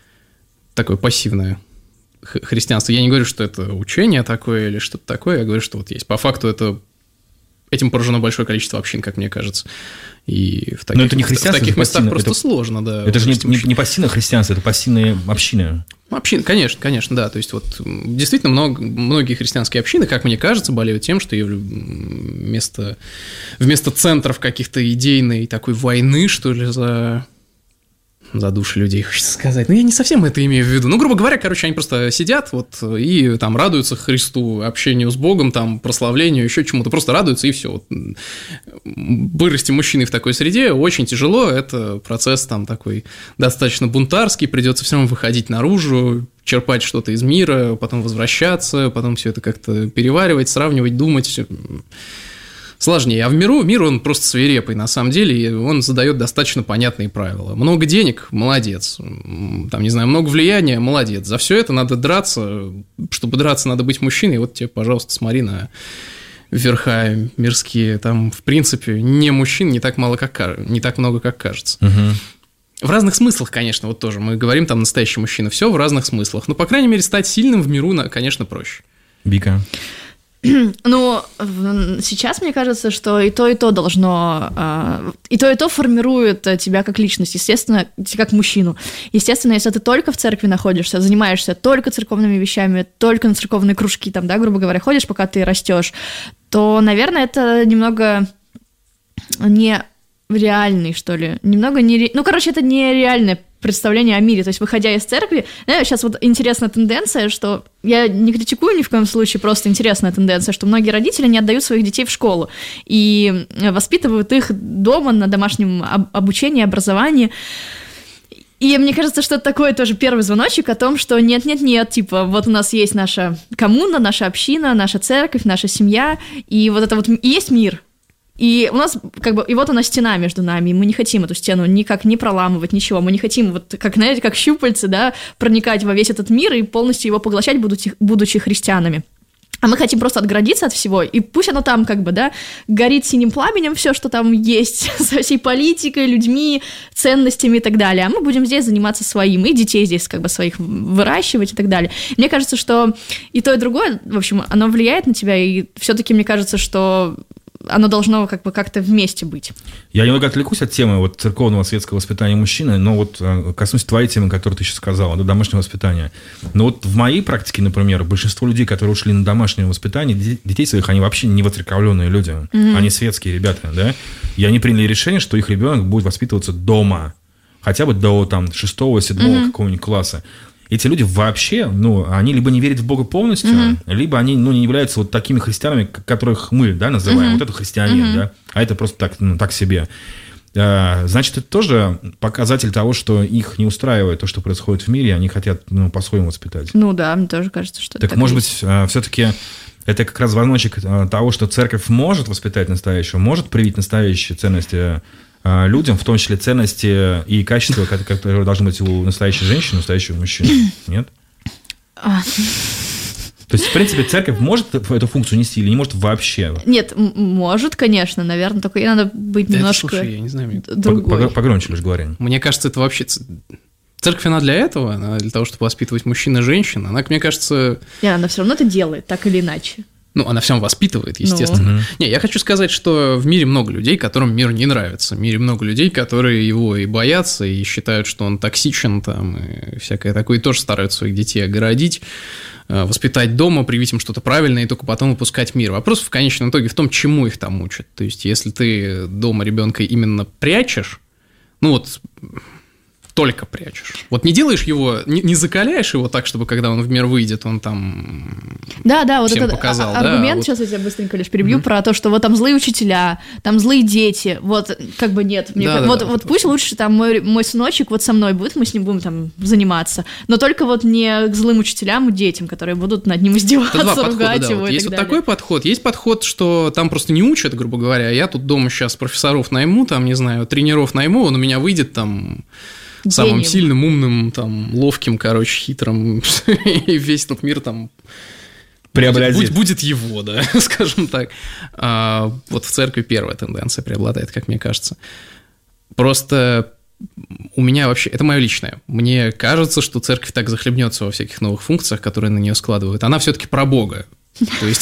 Такое пассивное христианство. Я не говорю, что это учение такое или что-то такое, я говорю, что вот есть. По факту это этим поражено большое количество общин, как мне кажется. И в таких, Но это не христианство, в таких это местах пассивное, просто это, сложно, да. Это же не, не, не пассивное христианство, это пассивные общины. Общины, конечно, конечно, да. То есть, вот действительно много, многие христианские общины, как мне кажется, болеют тем, что вместо, вместо центров каких-то идейной такой войны, что ли, за... За души людей, хочется сказать. Ну, я не совсем это имею в виду. Ну, грубо говоря, короче, они просто сидят вот и там радуются Христу, общению с Богом, там, прославлению, еще чему-то. Просто радуются, и все. Вот. Вырасти мужчиной в такой среде очень тяжело. Это процесс там такой достаточно бунтарский. Придется все равно выходить наружу, черпать что-то из мира, потом возвращаться, потом все это как-то переваривать, сравнивать, думать. Сложнее. А в миру, мир, он просто свирепый, на самом деле, и он задает достаточно понятные правила. Много денег – молодец. Там, не знаю, много влияния – молодец. За все это надо драться. Чтобы драться, надо быть мужчиной. Вот тебе, пожалуйста, смотри на верха мирские. Там, в принципе, не мужчин не так, мало, как, не так много, как кажется. Угу. В разных смыслах, конечно, вот тоже. Мы говорим, там, настоящий мужчина. Все в разных смыслах. Но, по крайней мере, стать сильным в миру, конечно, проще. Вика. Ну, сейчас мне кажется, что и то, и то должно, и то, и то формирует тебя как личность, естественно, как мужчину. Естественно, если ты только в церкви находишься, занимаешься только церковными вещами, только на церковные кружки, там, да, грубо говоря, ходишь, пока ты растешь, то, наверное, это немного не реальный, что ли, немного не... Ну, короче, это нереальное представление о мире, то есть, выходя из церкви, да, сейчас вот интересная тенденция, что я не критикую ни в коем случае, просто интересная тенденция, что многие родители не отдают своих детей в школу и воспитывают их дома на домашнем обучении, образовании. И мне кажется, что это такой тоже первый звоночек о том, что нет-нет-нет, типа, вот у нас есть наша коммуна, наша община, наша церковь, наша семья, и вот это вот и есть мир. И у нас, как бы, и вот она стена между нами, и мы не хотим эту стену никак не проламывать, ничего, мы не хотим, вот, как, знаете, как щупальцы, да, проникать во весь этот мир и полностью его поглощать, будучи, будучи христианами. А мы хотим просто отгородиться от всего, и пусть оно там, как бы, да, горит синим пламенем, все, что там есть, со всей политикой, людьми, ценностями и так далее, а мы будем здесь заниматься своим, и детей здесь, как бы, своих выращивать и так далее. Мне кажется, что и то, и другое, в общем, оно влияет на тебя, и все-таки мне кажется, что оно должно как бы как-то вместе быть. Я немного отвлекусь от темы вот, церковного светского воспитания мужчины, но вот коснусь твоей темы, которую ты сейчас сказала, да, домашнего воспитания. Но вот в моей практике, например, большинство людей, которые ушли на домашнее воспитание, детей своих, они вообще не воцерковленные люди, mm-hmm. они светские ребята, да, и они приняли решение, что их ребенок будет воспитываться дома, хотя бы до там шестого, седьмого mm-hmm. какого-нибудь класса. Эти люди вообще, ну, они либо не верят в Бога полностью, mm-hmm. либо они, ну, не являются вот такими христианами, которых мы, да, называем. Mm-hmm. Вот это христианин, mm-hmm. да, а это просто так, ну, так себе. Значит, это тоже показатель того, что их не устраивает то, что происходит в мире, они хотят, ну, по-своему воспитать. Ну да, мне тоже кажется, что так, так может быть, все-таки это как раз звоночек того, что церковь может воспитать настоящего, может привить настоящие ценности людям, в том числе ценности и качества, которые должны быть у настоящей женщины, настоящего мужчины. Нет? То есть, в принципе, церковь может эту функцию нести или не может вообще? Нет, может, конечно, наверное, только ей надо быть да немножко это, слушай, я не знаю, другой. Погромче лишь говоря. Мне кажется, это вообще... Церковь, она для этого, она для того, чтобы воспитывать мужчин и женщин. Она, мне кажется... Нет, она все равно это делает, так или иначе. Ну, она всем воспитывает, естественно. Ну. Не, я хочу сказать, что в мире много людей, которым мир не нравится. В мире много людей, которые его и боятся, и считают, что он токсичен, там, и всякое такое, и тоже стараются своих детей огородить, воспитать дома, привить им что-то правильное, и только потом выпускать в мир. Вопрос в конечном итоге в том, чему их там учат. То есть, если ты дома ребенка именно прячешь, ну вот... только прячешь. Вот не делаешь его, не, не закаляешь его так, чтобы когда он в мир выйдет, он там да, да, вот этот показал, аргумент, да, сейчас вот... я тебя быстренько лишь перебью, mm-hmm. про то, что вот там злые учителя, там злые дети, вот как бы нет. Мне да, как, да, вот, да, вот пусть лучше там мой, мой сыночек вот со мной будет, мы с ним будем там заниматься, но только вот не к злым учителям и детям, которые будут над ним издеваться, ругать подхода, да, его вот и есть так вот далее. такой подход, есть подход, что там просто не учат, грубо говоря, я тут дома сейчас профессоров найму, там, не знаю, тренеров найму, он у меня выйдет там... самым Гением. Сильным, умным, там, ловким, короче, хитрым, и весь этот мир там преобразит. Будет, будет его, да, скажем так. А вот в церкви первая тенденция преобладает, как мне кажется. Просто у меня вообще, это мое личное, мне кажется, что церковь так захлебнется во всяких новых функциях, которые на нее складывают. Она все-таки про Бога. То есть...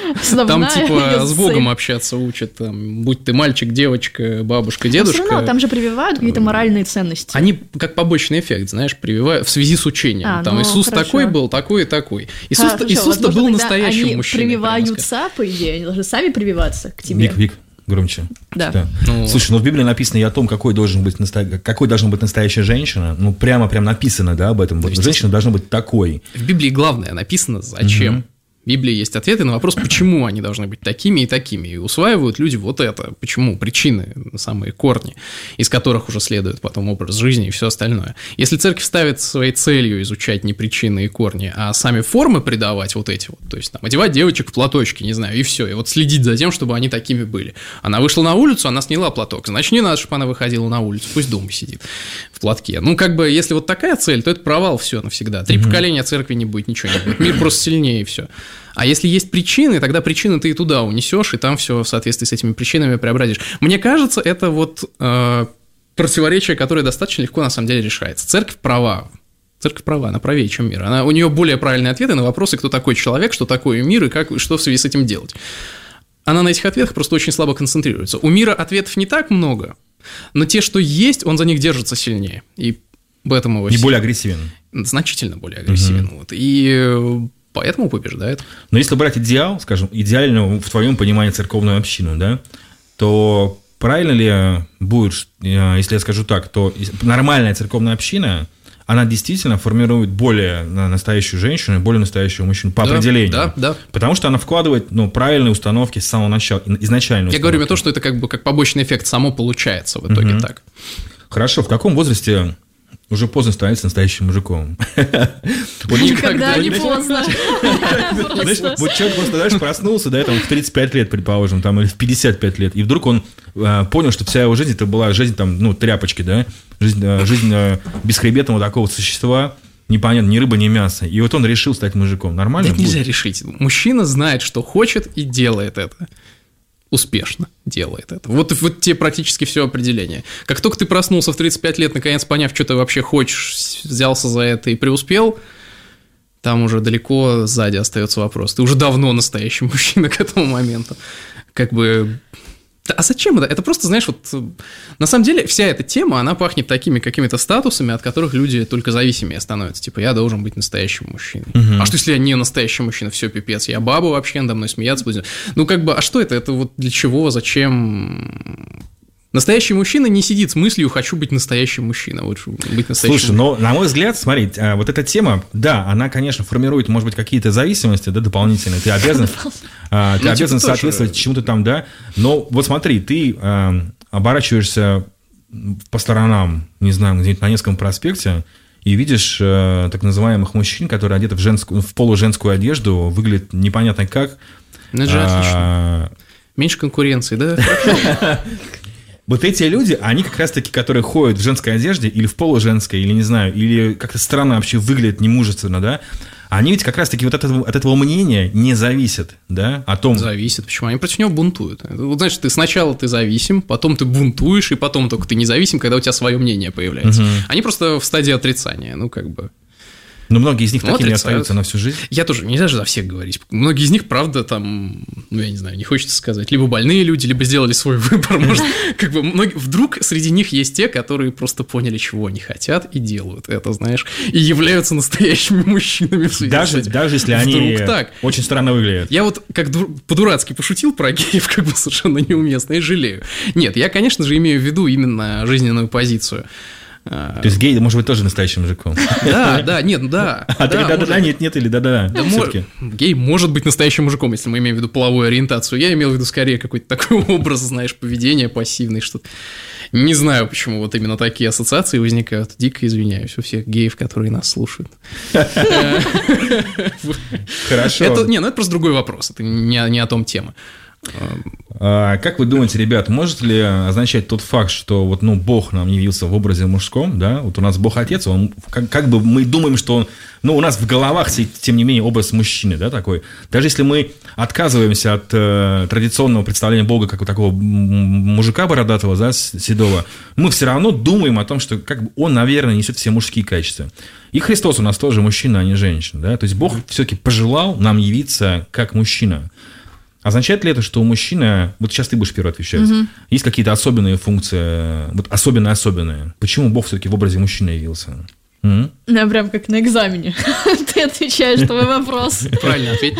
Там типа с Богом цель. общаться учат, там, будь ты мальчик, девочка, бабушка, дедушка. Но все равно, там же прививают какие-то моральные ценности. Они как побочный эффект, знаешь, прививают в связи с учением. А, там ну, Иисус хорошо. такой был, такой и такой. Иисус, Хорошо, Иисус-то возможно, был тогда настоящим они мужчиной. прямо сказать. прививаются, по идее, они должны сами прививаться к тебе. Вик, Вик, громче. Да. Ну, Слушай, ну в Библии написано и о том, какой, должен быть наста... какой должна быть настоящая женщина. Ну, прямо прям написано, да, об этом. Вот женщина должна быть такой. В Библии главное написано «зачем?». Мгм. В Библии есть ответы на вопрос, почему они должны быть такими и такими. И усваивают люди вот это. Почему? Причины, самые корни, из которых уже следует потом образ жизни и все остальное. Если церковь ставит своей целью изучать не причины и корни, а сами формы придавать вот эти вот, то есть там, одевать девочек в платочки, не знаю, и все, и вот следить за тем, чтобы они такими были. Она вышла на улицу, она сняла платок, значит, не надо, чтобы она выходила на улицу, пусть дома сидит в платке. Ну, как бы, если вот такая цель, то это провал все навсегда. Три поколения церкви не будет, ничего не будет. Мир просто сильнее, и все. А если есть причины, тогда причины ты и туда унесешь, и там все в соответствии с этими причинами преобразишь. Мне кажется, это вот э, противоречие, которое достаточно легко на самом деле решается. Церковь права. Церковь права, она правее, чем мир. Она, у нее более правильные ответы на вопросы, кто такой человек, что такое мир и как, что в связи с этим делать. Она на этих ответах просто очень слабо концентрируется. У мира ответов не так много, но те, что есть, он за них держится сильнее. И поэтому его Не сила- более агрессивен. значительно более агрессивен. Вот. И поэтому побеждает. Но если брать идеал, скажем, идеальную в твоем понимании церковную общину, да, то правильно ли будет, если я скажу так, то нормальная церковная община, она действительно формирует более настоящую женщину, более настоящего мужчину по Да, определению. да, да. Потому что она вкладывает, ну, правильные установки с самого начала, изначально. Я говорю мне то, что это как бы как побочный эффект само получается в итоге Мгм. так. Хорошо, в каком возрасте уже поздно становиться настоящим мужиком? Вот Никогда не Никогда. поздно. Знаешь, вот человек просто, знаешь, проснулся, да, там, в тридцать пять лет, предположим, там, или в пятьдесят пять лет, и вдруг он э, понял, что вся его жизнь, это была жизнь, там, ну, тряпочки, да, жизнь, э, жизнь э, бесхребетного такого существа, непонятно, ни рыба, ни мясо, и вот он решил стать мужиком. Нормально Это будет? нельзя решить. Мужчина знает, что хочет, и делает это. Успешно делает это. Вот, вот тебе практически все определение. Как только ты проснулся в тридцать пять лет, наконец поняв, что ты вообще хочешь, взялся за это и преуспел, там уже далеко сзади остается вопрос. Ты уже давно настоящий мужчина к этому моменту. Как бы... А зачем это? Это просто, знаешь, вот на самом деле вся эта тема, она пахнет такими какими-то статусами, от которых люди только зависимее становятся. Типа, я должен быть настоящим мужчиной. Мгм. А что, если я не настоящий мужчина? Все, пипец, я баба вообще, надо мной смеяться будет. Ну, как бы, а что это? Это вот для чего, зачем? Настоящий мужчина не сидит с мыслью «хочу быть настоящим мужчиной». Вот, быть настоящим. Слушай, но на мой взгляд, смотри, а, вот эта тема, да, она, конечно, формирует, может быть, какие-то зависимости, да, дополнительные. Ты обязан, а, ты Ну, типа обязан тоже. соответствовать чему-то там, да. Но вот смотри, ты а, оборачиваешься по сторонам, не знаю, где-нибудь на Невском проспекте, и видишь а, так называемых мужчин, которые одеты в, женскую, в полуженскую одежду, выглядят непонятно как. Ну, это же отлично. А, Меньше конкуренции, да? Вот эти люди, они как раз-таки, которые ходят в женской одежде или в полуженской, или не знаю, или как-то странно вообще выглядят, немужественно, да, они ведь как раз-таки вот от этого, от этого мнения не зависят, да, о том... Зависит. Почему? Они против него бунтуют. Вот, знаешь, ты сначала ты зависим, потом ты бунтуешь, и потом только ты независим, когда у тебя свое мнение появляется. Мгм. Они просто в стадии отрицания, ну, как бы... Но многие из них Ну, такими отрицают. остаются на всю жизнь. Я тоже, нельзя же за всех говорить. Многие из них, правда, там, ну, я не знаю, не хочется сказать, либо больные люди, либо сделали свой выбор. Может, как бы, многие... Вдруг среди них есть те, которые просто поняли, чего они хотят, и делают это, знаешь, и являются настоящими мужчинами в связи с Даже, этим. даже если Вдруг они так. очень странно выглядят. Я вот как ду- по-дурацки пошутил про геев, как бы совершенно неуместно, и жалею. Нет, я, конечно же, имею в виду именно жизненную позицию. То есть гей может быть тоже настоящим мужиком. Да, да, нет, да. А ты да, да-да-да, может- нет, нет, или да-да-да, Да, все-таки. мо- гей может быть настоящим мужиком, если мы имеем в виду половую ориентацию. Я имел в виду скорее какой-то такой образ, знаешь, поведения пассивный, что-то. Не знаю, почему вот именно такие ассоциации возникают. Дико извиняюсь у всех геев, которые нас слушают. Хорошо. Это, не, ну это просто другой вопрос, это не, не о том тема. А, как вы думаете, ребят, может ли означать тот факт, что вот, ну, Бог нам явился в образе мужском, да, вот у нас Бог Отец, он, как, как бы мы думаем, что он, ну, у нас в головах, тем не менее, образ мужчины, да, такой. Даже если мы отказываемся от э, традиционного представления Бога как вот такого м- мужика бородатого, да, с- седого, мы все равно думаем о том, что как бы он, наверное, несет все мужские качества. И Христос у нас тоже мужчина, а не женщина, да, то есть Бог все-таки пожелал нам явиться как мужчина. Означает ли это, что у мужчины, вот сейчас ты будешь первый отвечать, угу. есть какие-то особенные функции, вот особенно-особенные? Почему Бог все-таки в образе мужчины явился? Mm-hmm. Ну, прям как на экзамене. Ты отвечаешь на твой вопрос. Правильно ответь.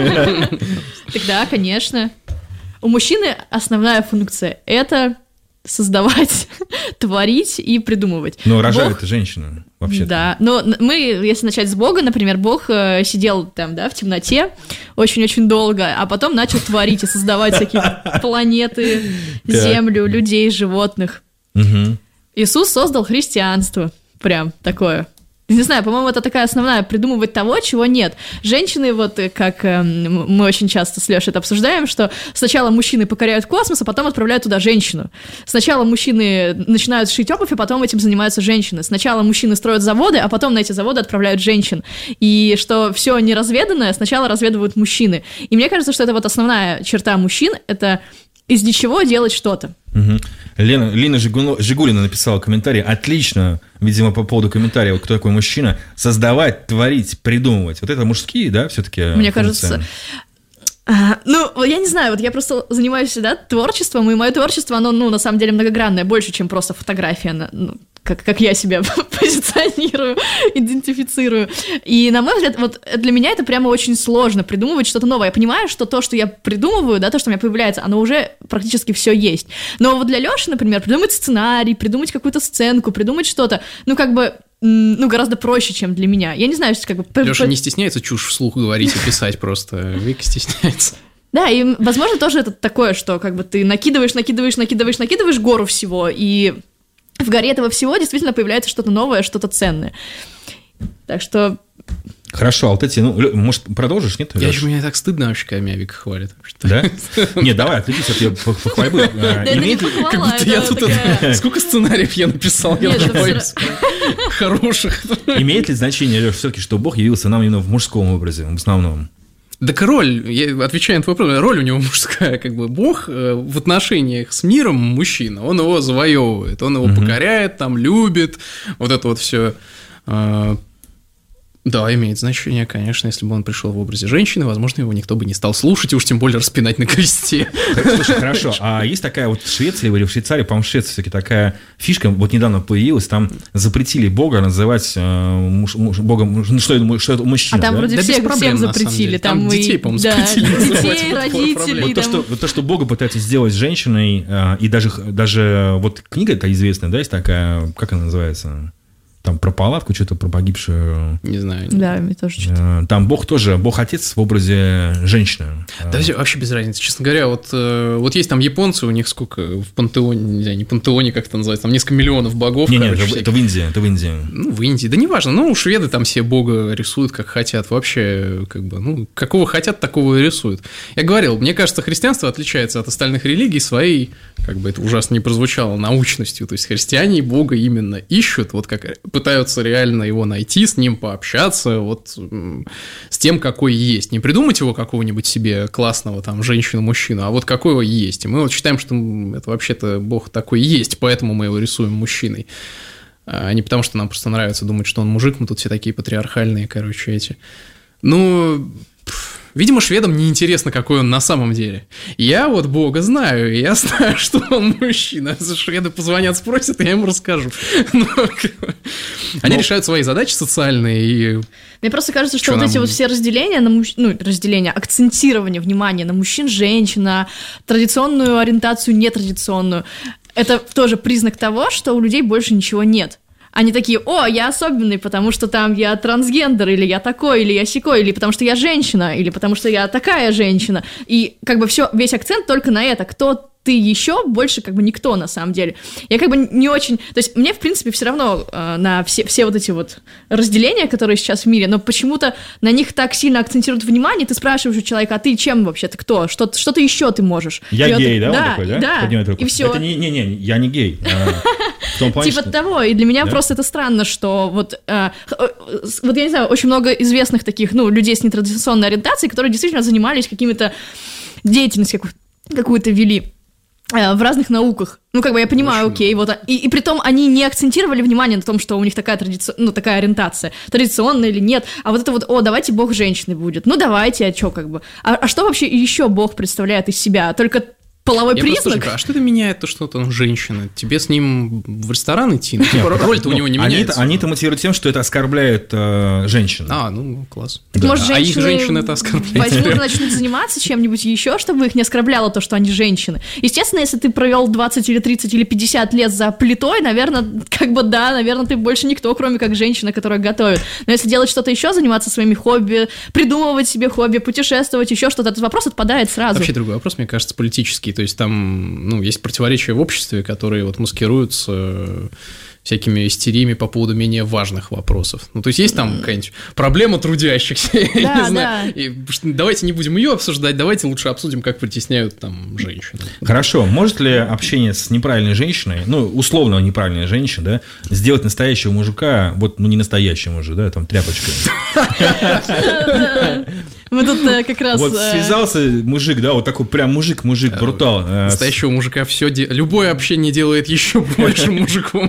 Тогда, конечно. У мужчины основная функция – это создавать, творить и придумывать. Но рожает Бог... женщина вообще-то. Да, но мы, если начать с Бога, например, Бог сидел там, да, в темноте очень-очень долго, а потом начал творить и создавать всякие планеты, Землю, людей, животных. Иисус создал христианство. Прям такое. Не знаю, по-моему, это такая основная, придумывать того, чего нет. Женщины, вот как э, мы очень часто с Лешей это обсуждаем, что сначала мужчины покоряют космос, а потом отправляют туда женщину. Сначала мужчины начинают шить обувь, а потом этим занимаются женщины. Сначала мужчины строят заводы, а потом на эти заводы отправляют женщин. И что все неразведанное сначала разведывают мужчины. И мне кажется, что это вот основная черта мужчин, это из ничего делать что-то. Угу. Лена, Лина Жигулина написала комментарий. Отлично, видимо, по поводу комментария, вот кто такой мужчина. Создавать, творить, придумывать. Вот это мужские, да, все-таки Мне функции? Кажется... А, ну, я не знаю, вот я просто занимаюсь, да, творчеством, и мое творчество, оно, ну, на самом деле многогранное, больше, чем просто фотография, ну, как, как я себя позиционирую, идентифицирую. И, на мой взгляд, вот для меня это прямо очень сложно придумывать что-то новое. Я понимаю, что то, что я придумываю, да, то, что у меня появляется, оно уже практически все есть. Но вот для Лёши, например, придумать сценарий, придумать какую-то сценку, придумать что-то, ну, как бы, ну, гораздо проще, чем для меня. Я не знаю, как бы... Лёша не стесняется чушь вслух говорить и писать просто. Вика стесняется. Да, и, возможно, тоже это такое, что как бы ты накидываешь, накидываешь, накидываешь, накидываешь гору всего, и в горе этого всего действительно появляется что-то новое, что-то ценное. Так что... Хорошо, а вот эти, ну, может, продолжишь, нет? Я еще, мне так стыдно вообще, когда меня Вика хвалит. Да? Нет, давай, отвлекись от ее похвальбы. Да это не похвала, это такая... Сколько сценариев я написал, я уже боюсь. Хороших. Имеет ли значение, Леш, все-таки, что Бог явился нам именно в мужском образе, в основном? Так роль, я отвечаю на твой вопрос, роль у него мужская, как бы Бог в отношениях с миром мужчина, он его завоевывает, он его угу. покоряет, там, любит, вот это вот все. Да, имеет значение, конечно, если бы он пришел в образе женщины, возможно, его никто бы не стал слушать, и уж тем более распинать на кресте. Слушай, хорошо, а есть такая вот в Швеции или в Швейцарии, по-моему, в Швеции все-таки такая фишка, вот недавно появилась, там запретили Бога называть э, муж, муж, Богом, ну, что это, что это мужчина, а там да? вроде да всех, проблем, всем запретили. Там, там и... детей, по-моему, да, запретили. Детей, родителей. Вот то, что, вот то, что Бога пытаются сделать женщиной, э, и даже, даже вот книга эта известная, да, есть такая, как она называется? Там про палатку, что-то про погибшую. Не знаю. Да, мне тоже что-то. Там Бог тоже, Бог-отец в образе женщины. Да, вообще без разницы. Честно говоря, вот, вот есть там японцы, у них сколько в пантеоне, не знаю, не пантеоне, как это называется, там несколько миллионов богов. Не, нет, это, это в Индии, это в Индии. Ну, в Индии, да неважно, ну, шведы там все бога рисуют, как хотят, вообще, как бы, ну, какого хотят, такого и рисуют. Я говорил, мне кажется, христианство отличается от остальных религий своей, как бы это ужасно не прозвучало, научностью, то есть христиане бога именно ищут, вот как пытаются реально его найти, с ним пообщаться, вот с тем, какой есть. Не придумать его какого-нибудь себе классного, там, женщину-мужчину, а вот какой его есть. И мы вот считаем, что это вообще-то Бог такой есть, поэтому мы его рисуем мужчиной. А не потому, что нам просто нравится думать, что он мужик, мы тут все такие патриархальные, короче, эти. Ну... Видимо, шведам неинтересно, какой он на самом деле. Я вот Бога знаю, и я знаю, что он мужчина. Если шведы позвонят, спросят, я им расскажу. Но, они Но... решают свои задачи социальные и... Мне просто кажется, что, что вот нам... эти вот все разделения, на муж... ну, разделения, акцентирование внимания на мужчин, женщин, на традиционную ориентацию, нетрадиционную, это тоже признак того, что у людей больше ничего нет. Они такие: о, я особенный, потому что там я трансгендер, или я такой, или я сякой, или потому что я женщина, или потому что я такая женщина. И как бы все, весь акцент только на это. Кто ты еще, больше как бы никто на самом деле. Я как бы не очень... То есть мне, в принципе, все равно э, на все, все вот эти вот разделения, которые сейчас в мире, но почему-то на них так сильно акцентируют внимание, ты спрашиваешь у человека: а ты чем вообще, ты кто? Что, что ты еще ты можешь? Я и гей, вот, да? Да, такой, да? да, Поднимает руку. И все. Это не, не, не, я не гей. Типа того, и для меня просто это странно, что вот, вот я не знаю, очень много известных таких, ну, людей с нетрадиционной ориентацией, которые действительно занимались какими-то деятельностью какую-то вели. в разных науках. Ну, как бы я понимаю, очень окей, вот. И, и притом они не акцентировали внимание на том, что у них такая традиция, ну, такая ориентация, традиционная или нет. А вот это вот, о, давайте Бог женщины будет. Ну, давайте, а что, как бы. А, а что вообще еще Бог представляет из себя? Только половой я признак? Просто, а что это меняет, то, что он женщина? Тебе с ним в ресторан идти? Ну, типа, роль-то у него не меняется. Они-то мотивируют тем, что это оскорбляет э, женщин. А, ну, класс. Так, да. Может, а их женщины это оскорбляют. Возьмут, начнут заниматься чем-нибудь еще, чтобы их не оскорбляло то, что они женщины. Естественно, если ты провел двадцать или тридцать или пятьдесят лет за плитой, наверное, как бы да, наверное, ты больше никто, кроме как женщина, которая готовит. Но если делать что-то еще, заниматься своими хобби, придумывать себе хобби, путешествовать, еще что-то, этот вопрос отпадает сразу. Вообще другой вопрос, мне кажется, политический. То есть там ну, есть противоречия в обществе, которые вот маскируются всякими истериями по поводу менее важных вопросов. Ну, то есть есть там какая-нибудь проблема трудящихся, да, я не знаю. Да. И давайте не будем ее обсуждать, давайте лучше обсудим, как притесняют там женщин. Хорошо, может ли общение с неправильной женщиной, ну, условно неправильная женщина, да, сделать настоящего мужика, вот, ну, не настоящего уже, да, там, тряпочкой? Мы тут э, как раз... Вот связался мужик, да, вот такой прям мужик-мужик, брутал. Настоящего мужика все... Де... Любое общение делает еще больше мужиком.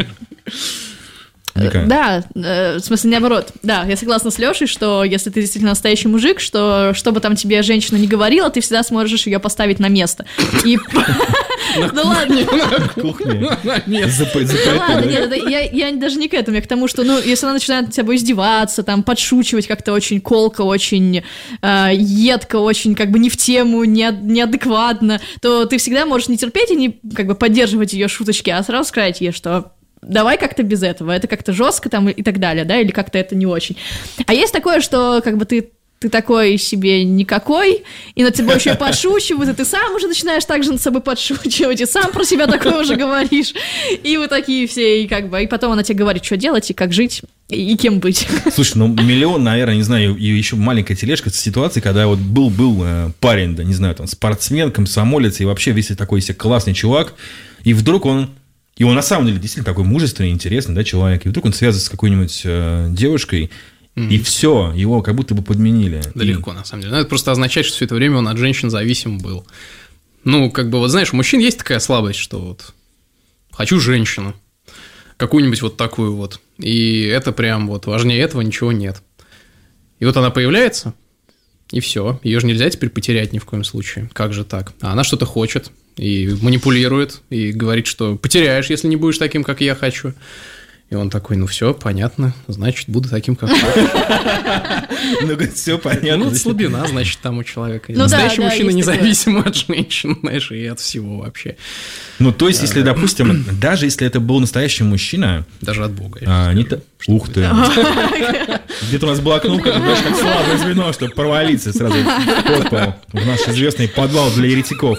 Да, в смысле, наоборот. Да, я согласна с Лешей, что если ты действительно настоящий мужик, что что бы там тебе женщина не говорила, ты всегда сможешь ее поставить на место. И... Ну ладно. На кухне. Ну ладно, нет, я даже не к этому, я к тому, что, ну, если она начинает с тобой издеваться, там, подшучивать как-то очень колко, очень едко, очень как бы не в тему, неадекватно, то ты всегда можешь не терпеть и не как бы поддерживать ее шуточки, а сразу сказать ей, что... Давай как-то без этого, это как-то жестко там и так далее, да, или как-то это не очень. А есть такое, что как бы ты, ты такой себе никакой, и над тобой еще и подшучивают, и ты сам уже начинаешь так же над собой подшучивать, и сам про себя такое уже говоришь, и вы такие все, и как бы, и потом она тебе говорит, что делать, и как жить, и, и кем быть. Слушай, ну миллион, наверное, не знаю, и еще маленькая тележка с ситуацией, когда вот был-был э, парень, да, не знаю, там, спортсмен, комсомолец, и вообще весь такой себе классный чувак, и вдруг он И он на самом деле действительно такой мужественный, интересный, да, человек. И вдруг он связывается с какой-нибудь э, девушкой, mm-hmm. и все, его как будто бы подменили. Да и... легко, на самом деле. Но это просто означает, что все это время он от женщин зависим был. Ну, как бы, вот знаешь, у мужчин есть такая слабость, что вот хочу женщину, какую-нибудь вот такую вот. И это прям вот важнее этого ничего нет. И вот она появляется, и все. Ее же нельзя теперь потерять ни в коем случае. Как же так? А она что-то хочет. И манипулирует, и говорит, что потеряешь, если не будешь таким, как я хочу. И он такой, ну все, понятно, значит, буду таким, как я. Ну, все понятно. Ну, слабина, значит, там у человека. Настоящий мужчина независим от женщин, знаешь, и от всего вообще. Ну, то есть, если, допустим, даже если это был настоящий мужчина... Даже от Бога. Ух ты. Где-то у нас была кнопка, знаешь, как слабое звено, чтобы провалиться сразу в наш известный подвал для еретиков.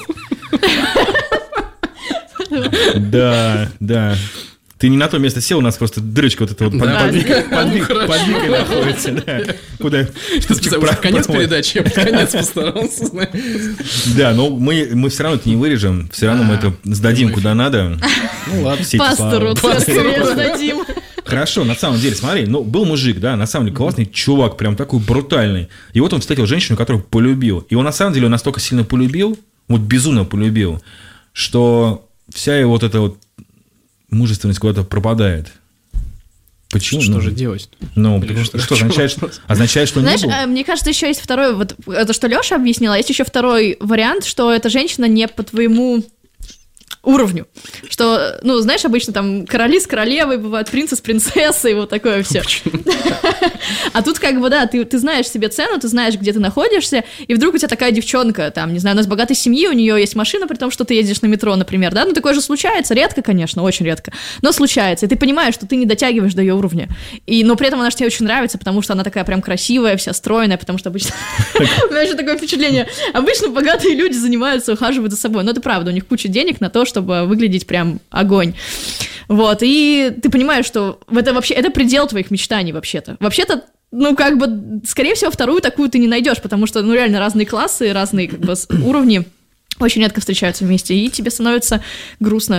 Да, да. Ты не на то место сел, у нас просто дырочка вот эта вот под викой находится. Куда? Конец передачи, я под конец постарался, знаешь. Да, но мы все равно это не вырежем, все равно мы это сдадим куда надо. Ну ладно. Пастору сдадим. Хорошо, на самом деле, смотри, ну, был мужик, да, на самом деле классный чувак, прям такой брутальный. И вот он встретил женщину, которую полюбил. И он, на самом деле, он настолько сильно полюбил, вот безумно полюбил, что вся его вот эта вот мужественность куда-то пропадает. Почему? Что ну, же делать? Ну, потому что, что означает, что, означает, что Знаешь, не был. мне кажется, еще есть второй, вот это, что Леша объяснила, есть еще второй вариант, что эта женщина не по твоему уровню. Что, ну, знаешь, обычно там короли с королевой бывают, принцы с принцессой, вот такое все. А тут как бы, да, ты, ты знаешь себе цену, ты знаешь, где ты находишься, и вдруг у тебя такая девчонка, там, не знаю, у нас богатой семьи, у нее есть машина, при том, что ты ездишь на метро, например, да, ну, такое же случается, редко, конечно, очень редко, но случается, и ты понимаешь, что ты не дотягиваешь до ее уровня, и, но при этом она же тебе очень нравится, потому что она такая прям красивая, вся стройная, потому что обычно, у меня еще такое впечатление, обычно богатые люди занимаются, ухаживают за собой, но это правда, у них куча денег на то, чтобы выглядеть прям огонь. Вот, и ты понимаешь, что это вообще, это предел твоих мечтаний вообще-то. Вообще-то, ну, как бы, скорее всего, вторую такую ты не найдешь, потому что, ну, реально разные классы, разные, как бы, уровни очень редко встречаются вместе, и тебе становится грустно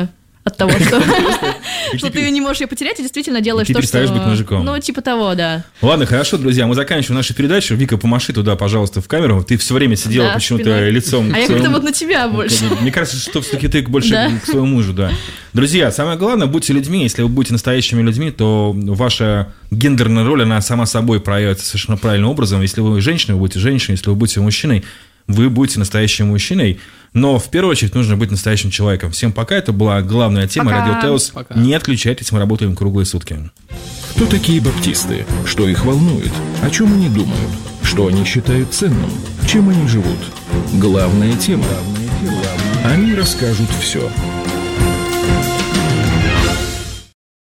от того, что что ты не можешь ее потерять и действительно делаешь то, что... Ты перестаешь быть мужиком. Ну, типа того, да. Ладно, хорошо, друзья, мы заканчиваем нашу передачу. Вика, помаши туда, пожалуйста, в камеру. Ты все время сидела Да, почему-то спиной. лицом... А к я своему- как-то вот на тебя больше. Мне кажется, что все-таки ты больше Да. к своему мужу, да. Друзья, самое главное, будьте людьми. Если вы будете настоящими людьми, то ваша гендерная роль, она сама собой проявится совершенно правильным образом. Если вы женщина, вы будете женщиной. Если вы будете мужчиной, вы будете настоящим мужчиной. Но в первую очередь нужно быть настоящим человеком. Всем пока. Это была главная тема Пока. Радио Теос. Пока. Не отключайтесь, мы работаем круглые сутки. Кто такие баптисты? Что их волнует? О чем они думают? Что они считают ценным? Чем они живут? Главная тема. Они расскажут все.